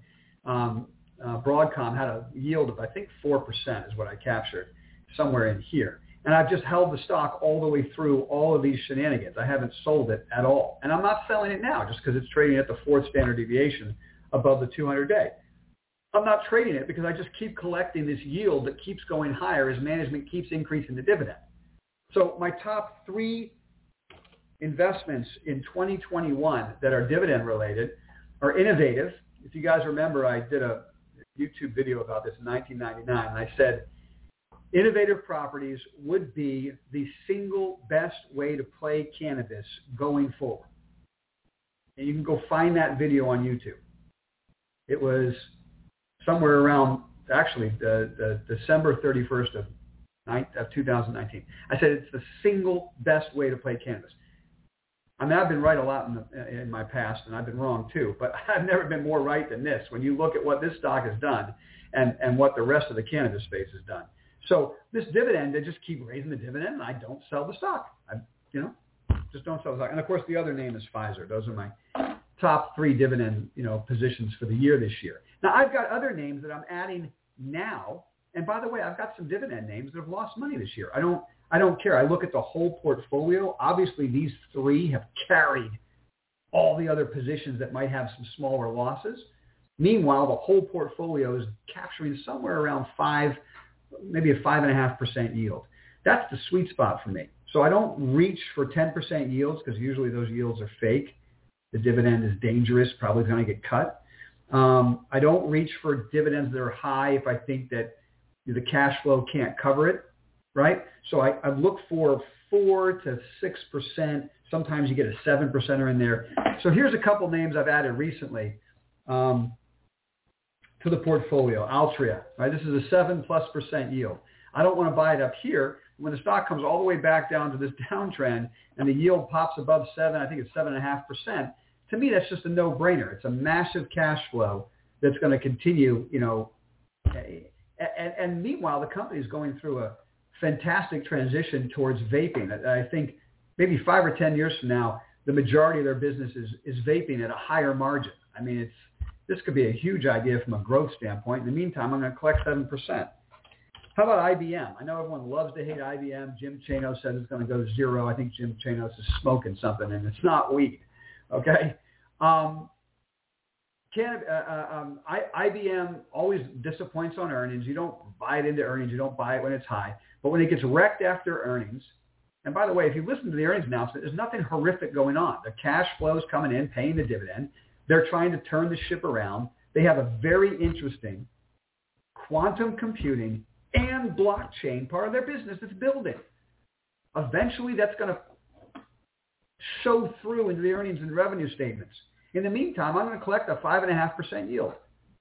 Broadcom had a yield of, I think, 4% is what I captured, somewhere in here. And I've just held the stock all the way through all of these shenanigans. I haven't sold it at all. And I'm not selling it now just because it's trading at the 4th standard deviation above the 200-day. I'm not trading it because I just keep collecting this yield that keeps going higher as management keeps increasing the dividend. So my top 3 investments in 2021 that are dividend related are Innovative. If you guys remember, I did a YouTube video about this in 1999, and I said Innovative Properties would be the single best way to play cannabis going forward. And you can go find that video on YouTube. It was somewhere around, actually, the December 31st of 2019. I said it's the single best way to play cannabis. I mean, I've been right a lot in my past, and I've been wrong too, but I've never been more right than this when you look at what this stock has done and what the rest of the cannabis space has done. So this dividend, they just keep raising the dividend, and I don't sell the stock. I just don't sell the stock. And, of course, the other name is Pfizer. Those are my top 3 dividend positions for the year this year. Now, I've got other names that I'm adding now, and by the way, I've got some dividend names that have lost money this year. I don't care. I look at the whole portfolio. Obviously, these 3 have carried all the other positions that might have some smaller losses. Meanwhile, the whole portfolio is capturing somewhere around 5, maybe a 5.5% yield. That's the sweet spot for me. So I don't reach for 10% yields because usually those yields are fake. The dividend is dangerous, probably going to get cut. I don't reach for dividends that are high if I think that the cash flow can't cover it. Right? So I look for 4 to 6%. Sometimes you get a 7%er in there. So here's a couple names I've added recently to the portfolio. Altria, right? This is a 7+% yield. I don't want to buy it up here. When the stock comes all the way back down to this downtrend and the yield pops above 7, I think it's 7.5%. To me, that's just a no-brainer. It's a massive cash flow that's going to continue, and meanwhile, the company is going through a fantastic transition towards vaping. I think maybe 5 or 10 years from now, the majority of their business is vaping at a higher margin. I mean, this could be a huge idea from a growth standpoint. In the meantime, I'm going to collect 7%. How about IBM? I know everyone loves to hate IBM. Jim Chanos said it's going to go to zero. I think Jim Chanos is smoking something, and it's not weed. Okay? IBM always disappoints on earnings. You don't buy it into earnings. You don't buy it when it's high. But when it gets wrecked after earnings, and by the way, if you listen to the earnings announcement, there's nothing horrific going on. The cash flow is coming in, paying the dividend. They're trying to turn the ship around. They have a very interesting quantum computing and blockchain part of their business that's building. Eventually, that's going to show through into the earnings and revenue statements. In the meantime, I'm going to collect a 5.5% yield.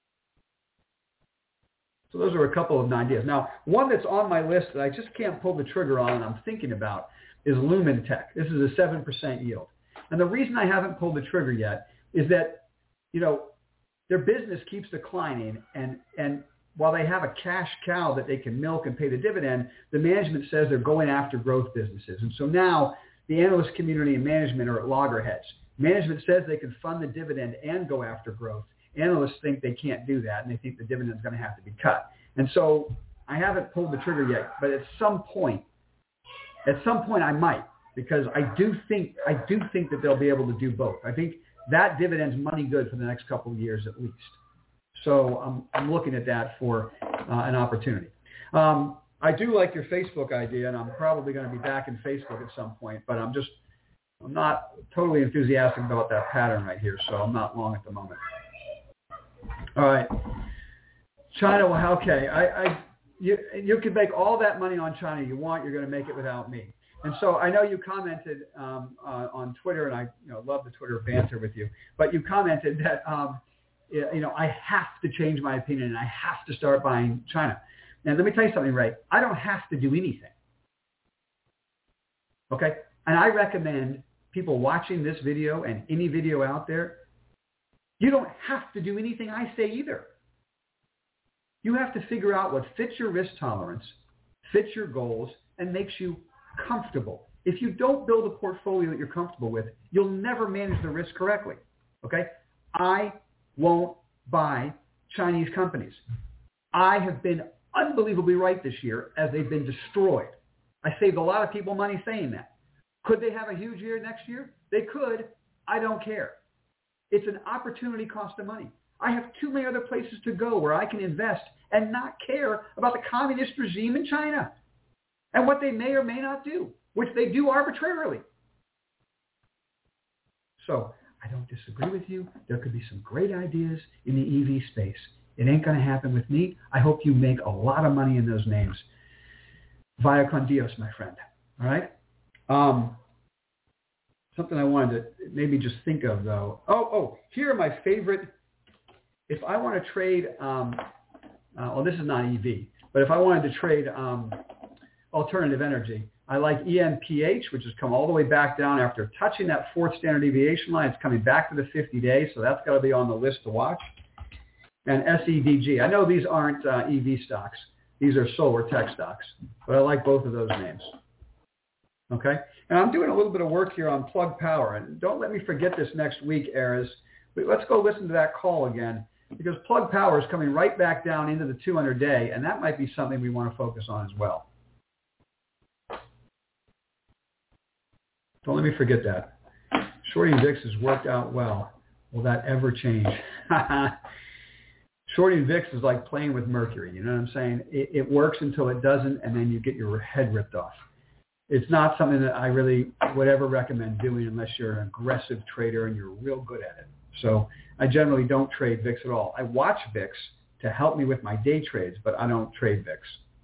So those are a couple of ideas. Now, one that's on my list that I just can't pull the trigger on and I'm thinking about is Lumentech. This is a 7% yield. And the reason I haven't pulled the trigger yet is that, their business keeps declining, and while they have a cash cow that they can milk and pay the dividend, the management says they're going after growth businesses. And so now the analyst community and management are at loggerheads. Management says they can fund the dividend and go after growth. Analysts think they can't do that, and they think the dividend is going to have to be cut. And so I haven't pulled the trigger yet, but at some point I might, because I do think that they'll be able to do both. I think that dividend's money good for the next couple of years at least. So I'm looking at that for an opportunity. I do like your Facebook idea, and I'm probably going to be back in Facebook at some point, but I'm not totally enthusiastic about that pattern right here, so I'm not long at the moment. All right. China, well, okay. You can make all that money on China you want. You're going to make it without me. And so I know you commented on Twitter, and I love the Twitter banter with you, but you commented that, I have to change my opinion and I have to start buying China. Now, let me tell you something, Ray. I don't have to do anything. Okay? And I recommend people watching this video and any video out there, you don't have to do anything I say either. You have to figure out what fits your risk tolerance, fits your goals, and makes you comfortable. If you don't build a portfolio that you're comfortable with, you'll never manage the risk correctly. Okay? I won't buy Chinese companies. I have been unbelievably right this year as they've been destroyed. I saved a lot of people money saying that. Could they have a huge year next year? They could. I don't care. It's an opportunity cost of money. I have too many other places to go where I can invest and not care about the communist regime in China and what they may or may not do, which they do arbitrarily. So I don't disagree with you. There could be some great ideas in the EV space. It ain't going to happen with me. I hope you make a lot of money in those names. Via con Dios, my friend. All right? Something I wanted to maybe just think of, though. Here are my favorite. If I want to trade, this is not EV, but if I wanted to trade alternative energy, I like ENPH, which has come all the way back down after touching that fourth standard deviation line. It's coming back to the 50 days, so that's got to be on the list to watch. And SEDG. I know these aren't EV stocks. These are solar tech stocks, but I like both of those names. Okay? And I'm doing a little bit of work here on Plug Power. And don't let me forget this next week, Eras. But let's go listen to that call again, because Plug Power is coming right back down into the 200-day, and that might be something we want to focus on as well. Don't let me forget that. Shorting VIX has worked out well. Will that ever change? Shorting VIX is like playing with mercury. You know what I'm saying? It works until it doesn't, and then you get your head ripped off. It's not something that I really would ever recommend doing unless you're an aggressive trader and you're real good at it. So I generally don't trade VIX at all. I watch VIX to help me with my day trades, but I don't trade VIX.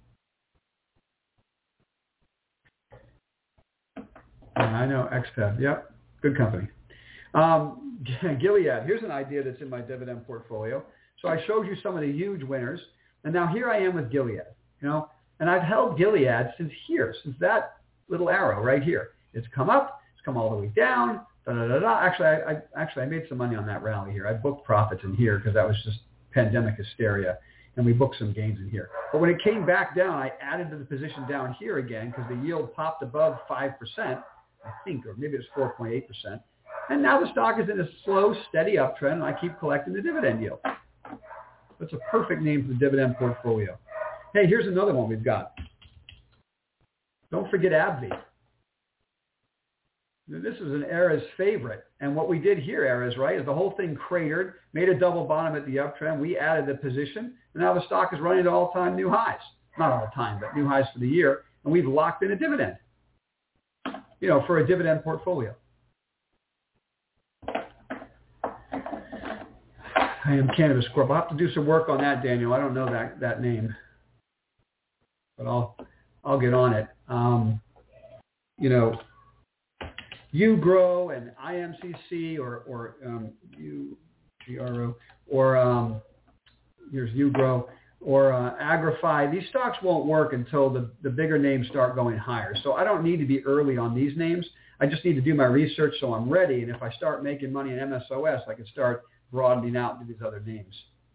And I know XPEB. Yep, good company. Gilead. Here's an idea that's in my dividend portfolio. So I showed you some of the huge winners, and now here I am with Gilead. And I've held Gilead since that little arrow right here. It's come up. It's come all the way down. Actually, I made some money on that rally here. I booked profits in here because that was just pandemic hysteria, and we booked some gains in here. But when it came back down, I added to the position down here again because the yield popped above 5%, I think, or maybe it was 4.8%. And now the stock is in a slow, steady uptrend, and I keep collecting the dividend yield. That's a perfect name for the dividend portfolio. Hey, here's another one we've got. Don't forget AbbVie. This is an Era's favorite. And what we did here, Era's, right, is the whole thing cratered, made a double bottom at the uptrend. We added the position, and now the stock is running to all-time new highs. Not all-time, but new highs for the year. And we've locked in a dividend, for a dividend portfolio. I am Cannabis Corp. I'll have to do some work on that, Daniel. I don't know that name, but I'll get on it. UGRO and IMCC or UGRO or here's UGRO or Agrify. These stocks won't work until the bigger names start going higher. So I don't need to be early on these names. I just need to do my research so I'm ready. And if I start making money in MSOS, I can start broadening out into these other names.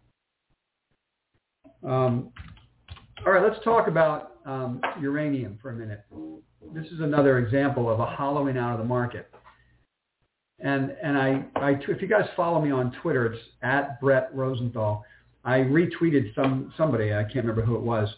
All right, let's talk about uranium for a minute. This is another example of a hollowing out of the market. And if you guys follow me on Twitter, it's at Brett Rosenthal. I retweeted somebody, I can't remember who it was,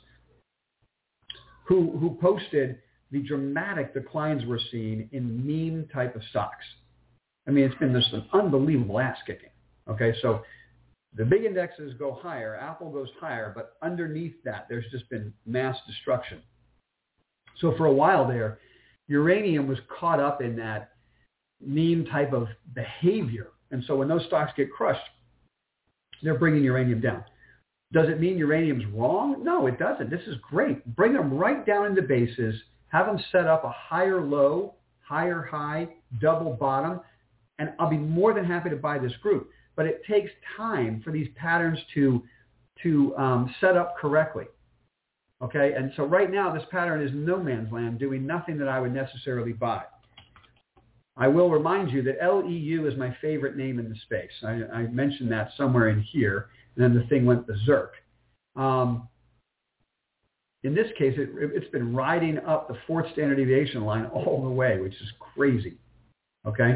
who posted the dramatic declines we're seeing in meme type of stocks. I mean, it's been just an unbelievable ass kicking. Okay, so the big indexes go higher, Apple goes higher, but underneath that, there's just been mass destruction. So for a while there, uranium was caught up in that meme type of behavior. And so when those stocks get crushed, they're bringing uranium down. Does it mean uranium's wrong? No, it doesn't. This is great. Bring them right down into bases, have them set up a higher low, higher high, double bottom, and I'll be more than happy to buy this group. But it takes time for these patterns to set up correctly. Okay, and so right now this pattern is no man's land, doing nothing that I would necessarily buy. I will remind you that LEU is my favorite name in the space. I mentioned that somewhere in here, and then the thing went berserk. In this case, it's been riding up the fourth standard deviation line all the way, which is crazy. Okay.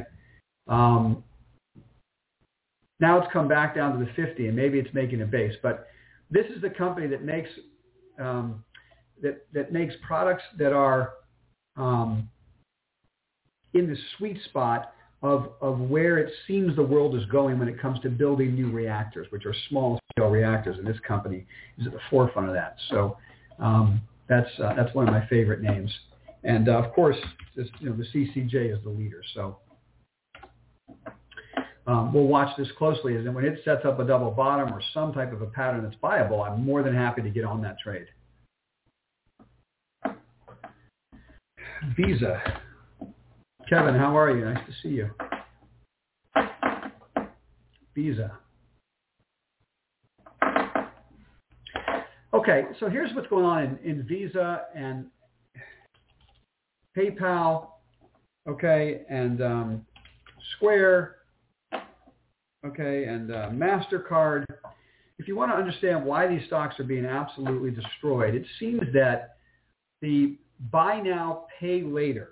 Now it's come back down to the 50, and maybe it's making a base. But this is the company that makes that makes products that are in the sweet spot of where it seems the world is going when it comes to building new reactors, which are small-scale reactors, and this company is at the forefront of that. So that's one of my favorite names. And of course, the CCJ is the leader. So we'll watch this closely. And when it sets up a double bottom or some type of a pattern that's viable, I'm more than happy to get on that trade. Visa. Kevin, how are you? Nice to see you. Visa. Okay, so here's what's going on in Visa and PayPal, okay, and Square, okay, and MasterCard. If you want to understand why these stocks are being absolutely destroyed, it seems that the buy now, pay later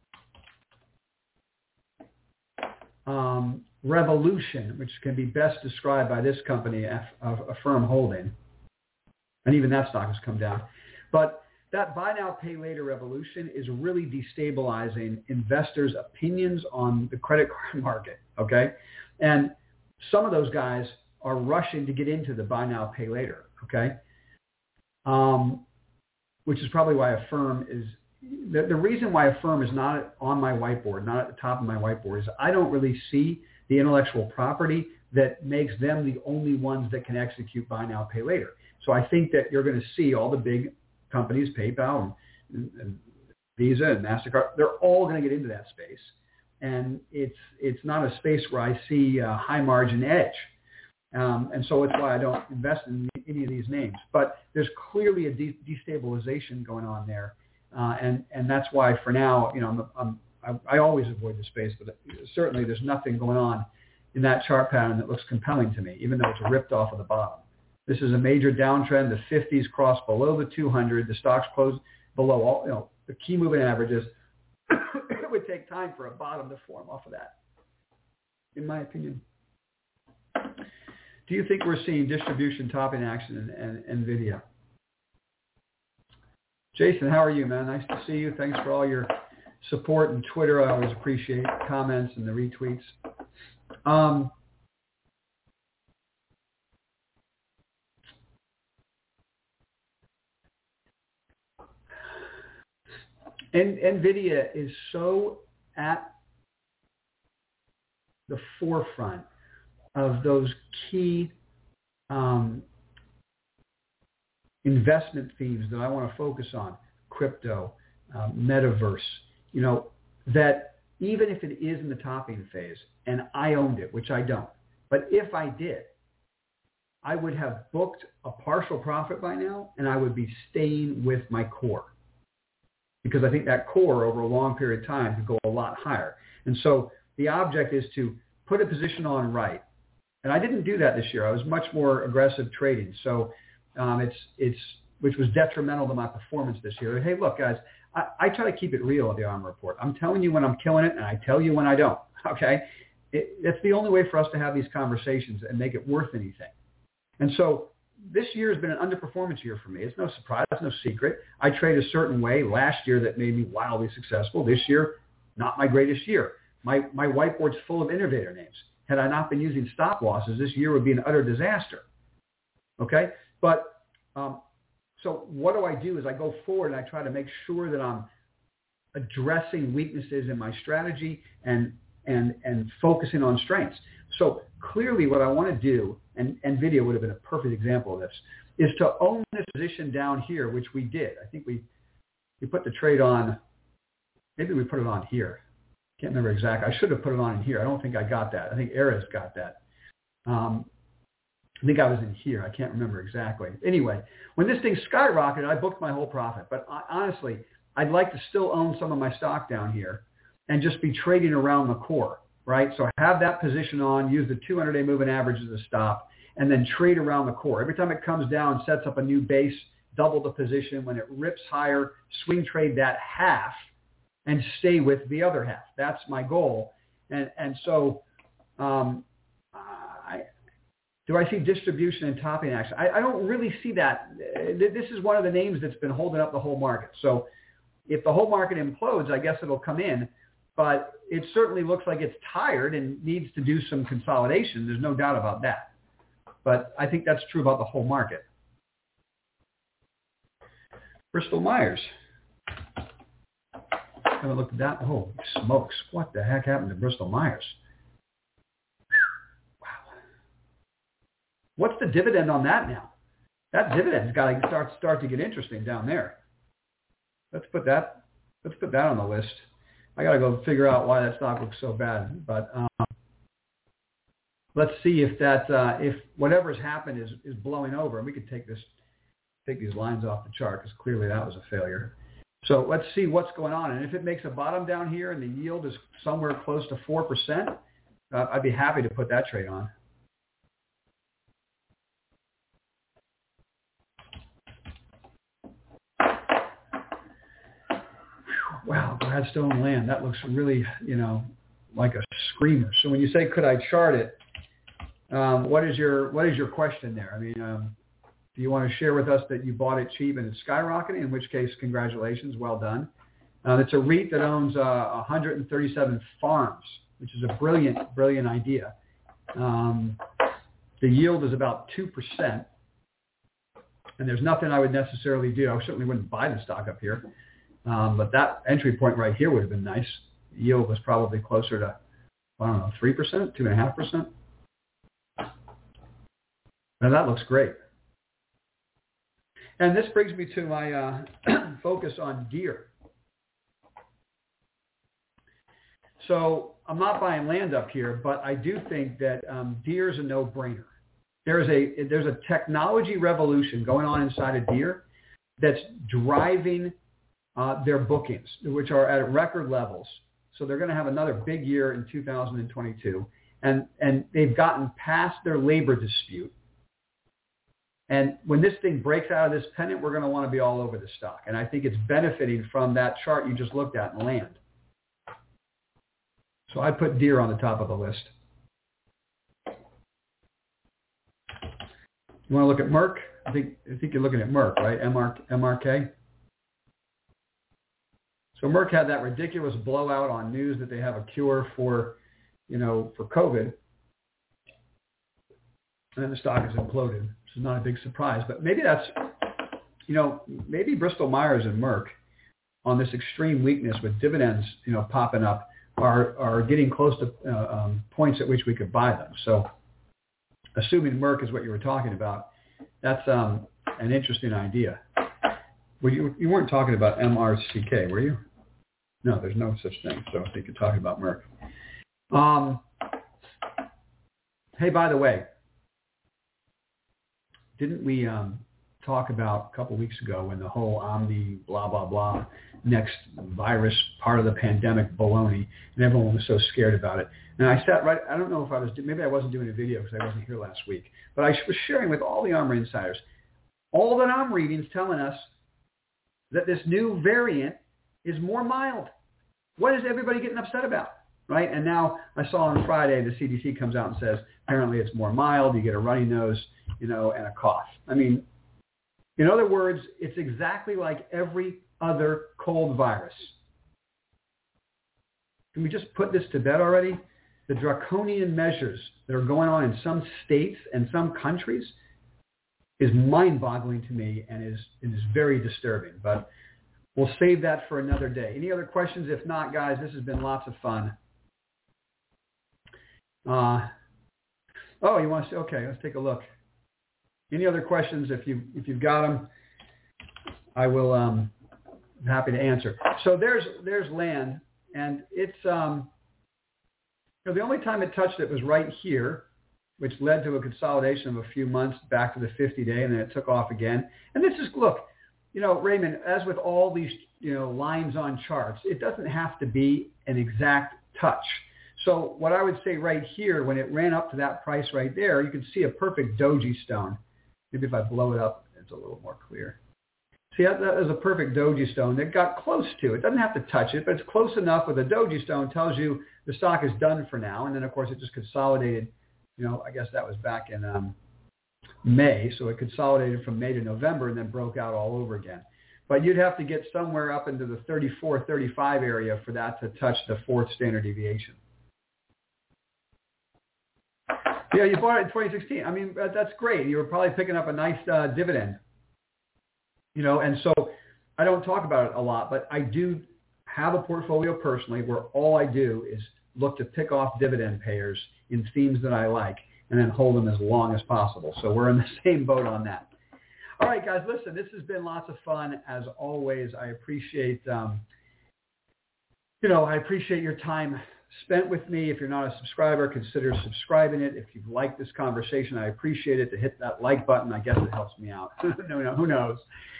revolution, which can be best described by this company, Affirm Holding, and even that stock has come down. But that buy now, pay later revolution is really destabilizing investors' opinions on the credit card market, okay? And some of those guys are rushing to get into the buy now, pay later, okay? Which is probably why Affirm is, the reason why Affirm is not on my whiteboard, not at the top of my whiteboard, is I don't really see the intellectual property that makes them the only ones that can execute buy now, pay later. So I think that you're going to see all the big companies, PayPal and Visa and MasterCard, they're all going to get into that space. And it's not a space where I see a high margin edge. And so it's why I don't invest in any of these names. But there's clearly a destabilization going on there. And that's why for now, I always avoid the space, but certainly there's nothing going on in that chart pattern that looks compelling to me, even though it's ripped off of the bottom. This is a major downtrend. The 50s crossed below the 200. The stocks closed below all, the key moving averages. It would take time for a bottom to form off of that. in my opinion. Do you think we're seeing distribution topping action in NVIDIA? Jason, how are you, man? Nice to see you. Thanks for all your support on Twitter. I always appreciate comments and the retweets. And NVIDIA is so at the forefront of those key investment themes that I want to focus on, crypto, metaverse, that even if it is in the topping phase, and I owned it, which I don't, but if I did, I would have booked a partial profit by now, and I would be staying with my core. Because I think that core over a long period of time could go a lot higher. And so the object is to put a position on right. And I didn't do that this year. I was much more aggressive trading. So which was detrimental to my performance this year. Hey, look, guys, I try to keep it real at the ARMR Report. I'm telling you when I'm killing it, and I tell you when I don't, okay? That's the only way for us to have these conversations and make it worth anything. And so this year has been an underperformance year for me. It's no surprise. It's no secret. I trade a certain way last year that made me wildly successful. This year, not my greatest year. My whiteboard's full of innovator names. Had I not been using stop losses, this year would be an utter disaster. Okay? But so what do I do is I go forward and I try to make sure that I'm addressing weaknesses in my strategy and focusing on strengths. So clearly what I want to do, and NVIDIA would have been a perfect example of this, is to own this position down here, which we did. I think we put the trade on, maybe we put it on here. Can't remember exactly. I should have put it on in here. I don't think I got that. I think Eris got that. I think I was in here. I can't remember exactly. Anyway, when this thing skyrocketed, I booked my whole profit. But honestly, I'd like to still own some of my stock down here and just be trading around the core, right? So have that position on, use the 200-day moving average as a stop, and then trade around the core. Every time it comes down, sets up a new base, double the position. When it rips higher, swing trade that half and stay with the other half. That's my goal. And so do I see distribution and topping action? I don't really see that. This is one of the names that's been holding up the whole market. So if the whole market implodes, I guess it'll come in. But it certainly looks like it's tired and needs to do some consolidation. There's no doubt about that. But I think that's true about the whole market. Bristol Myers. Haven't looked at that. Oh, smokes. What the heck happened to Bristol Myers? Wow. What's the dividend on that now? That dividend's got to start to get interesting down there. Let's put that on the list. I got to go figure out why that stock looks so bad. But let's see if if whatever's happened is blowing over. And we could take these lines off the chart because clearly that was a failure. So let's see what's going on. And if it makes a bottom down here and the yield is somewhere close to 4%, I'd be happy to put that trade on. Wow, Gladstone Land. That looks really, like a screamer. So when you say, could I chart it, what is your question there? I mean, do you want to share with us that you bought it cheap and it's skyrocketing, in which case, congratulations, well done. It's a REIT that owns 137 farms, which is a brilliant, brilliant idea. The yield is about 2%, and there's nothing I would necessarily do. I certainly wouldn't buy the stock up here. But that entry point right here would have been nice. The yield was probably closer to, 3%, 2.5%. Now that looks great. And this brings me to my focus on Deere. So I'm not buying land up here, but I do think that Deere is a no-brainer. There's a technology revolution going on inside of Deere that's driving their bookings, which are at record levels. So they're going to have another big year in 2022. And they've gotten past their labor dispute. And when this thing breaks out of this pennant, we're going to want to be all over the stock. And I think it's benefiting from that chart you just looked at in land. So I put Deere on the top of the list. You want to look at Merck? I think you're looking at Merck, right? MRK. So Merck had that ridiculous blowout on news that they have a cure for COVID. And then the stock has imploded. This is not a big surprise, but maybe that's, maybe Bristol Myers and Merck on this extreme weakness with dividends, popping up are getting close to points at which we could buy them. So assuming Merck is what you were talking about, that's an interesting idea. Well, you weren't talking about MRCK, were you? No, there's no such thing. So I think you're talking about Merck. Hey, by the way, didn't we talk about a couple weeks ago when the whole Omni blah, blah, blah, next virus part of the pandemic baloney, and everyone was so scared about it. And I sat right, I don't know if maybe I wasn't doing a video because I wasn't here last week, but I was sharing with all the ARMR insiders, all that I'm reading is telling us that this new variant is more mild. What is everybody getting upset about, right? And now I saw on Friday the CDC comes out and says apparently it's more mild, you get a runny nose, and a cough. I mean, in other words, it's exactly like every other cold virus. Can we just put this to bed already? The draconian measures that are going on in some states and some countries is mind-boggling to me and is very disturbing. But we'll save that for another day. Any other questions? If not, guys, this has been lots of fun. You want to say? Okay, let's take a look. Any other questions? If you've got them, I will. I'm happy to answer. So there's land, and it's the only time it touched it was right here, which led to a consolidation of a few months back to the 50-day, and then it took off again. And this is Raymond, as with all these lines on charts, it doesn't have to be an exact touch. So what I would say right here, when it ran up to that price right there, you can see a perfect doji stone. Maybe if I blow it up, it's a little more clear. See, that is a perfect doji stone that got close to it. It doesn't have to touch it, but it's close enough with a doji stone tells you the stock is done for now. And then, of course, it just consolidated. I guess that was back in May. So it consolidated from May to November and then broke out all over again. But you'd have to get somewhere up into the 34, 35 area for that to touch the fourth standard deviation. Yeah, you bought it in 2016. I mean, that's great. You were probably picking up a nice dividend. And so I don't talk about it a lot, but I do have a portfolio personally where all I do is look to pick off dividend payers in themes that I like and then hold them as long as possible. So we're in the same boat on that. All right, guys, listen, this has been lots of fun. As always, I appreciate, I appreciate your time spent with me. If you're not a subscriber, consider subscribing it. If you've liked this conversation, I appreciate it to hit that like button. I guess it helps me out. No, who knows?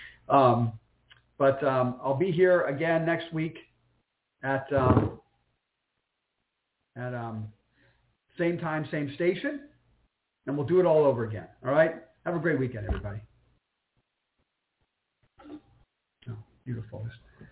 But I'll be here again next week at same time, same station, and we'll do it all over again. All right? Have a great weekend, everybody. Oh, beautiful.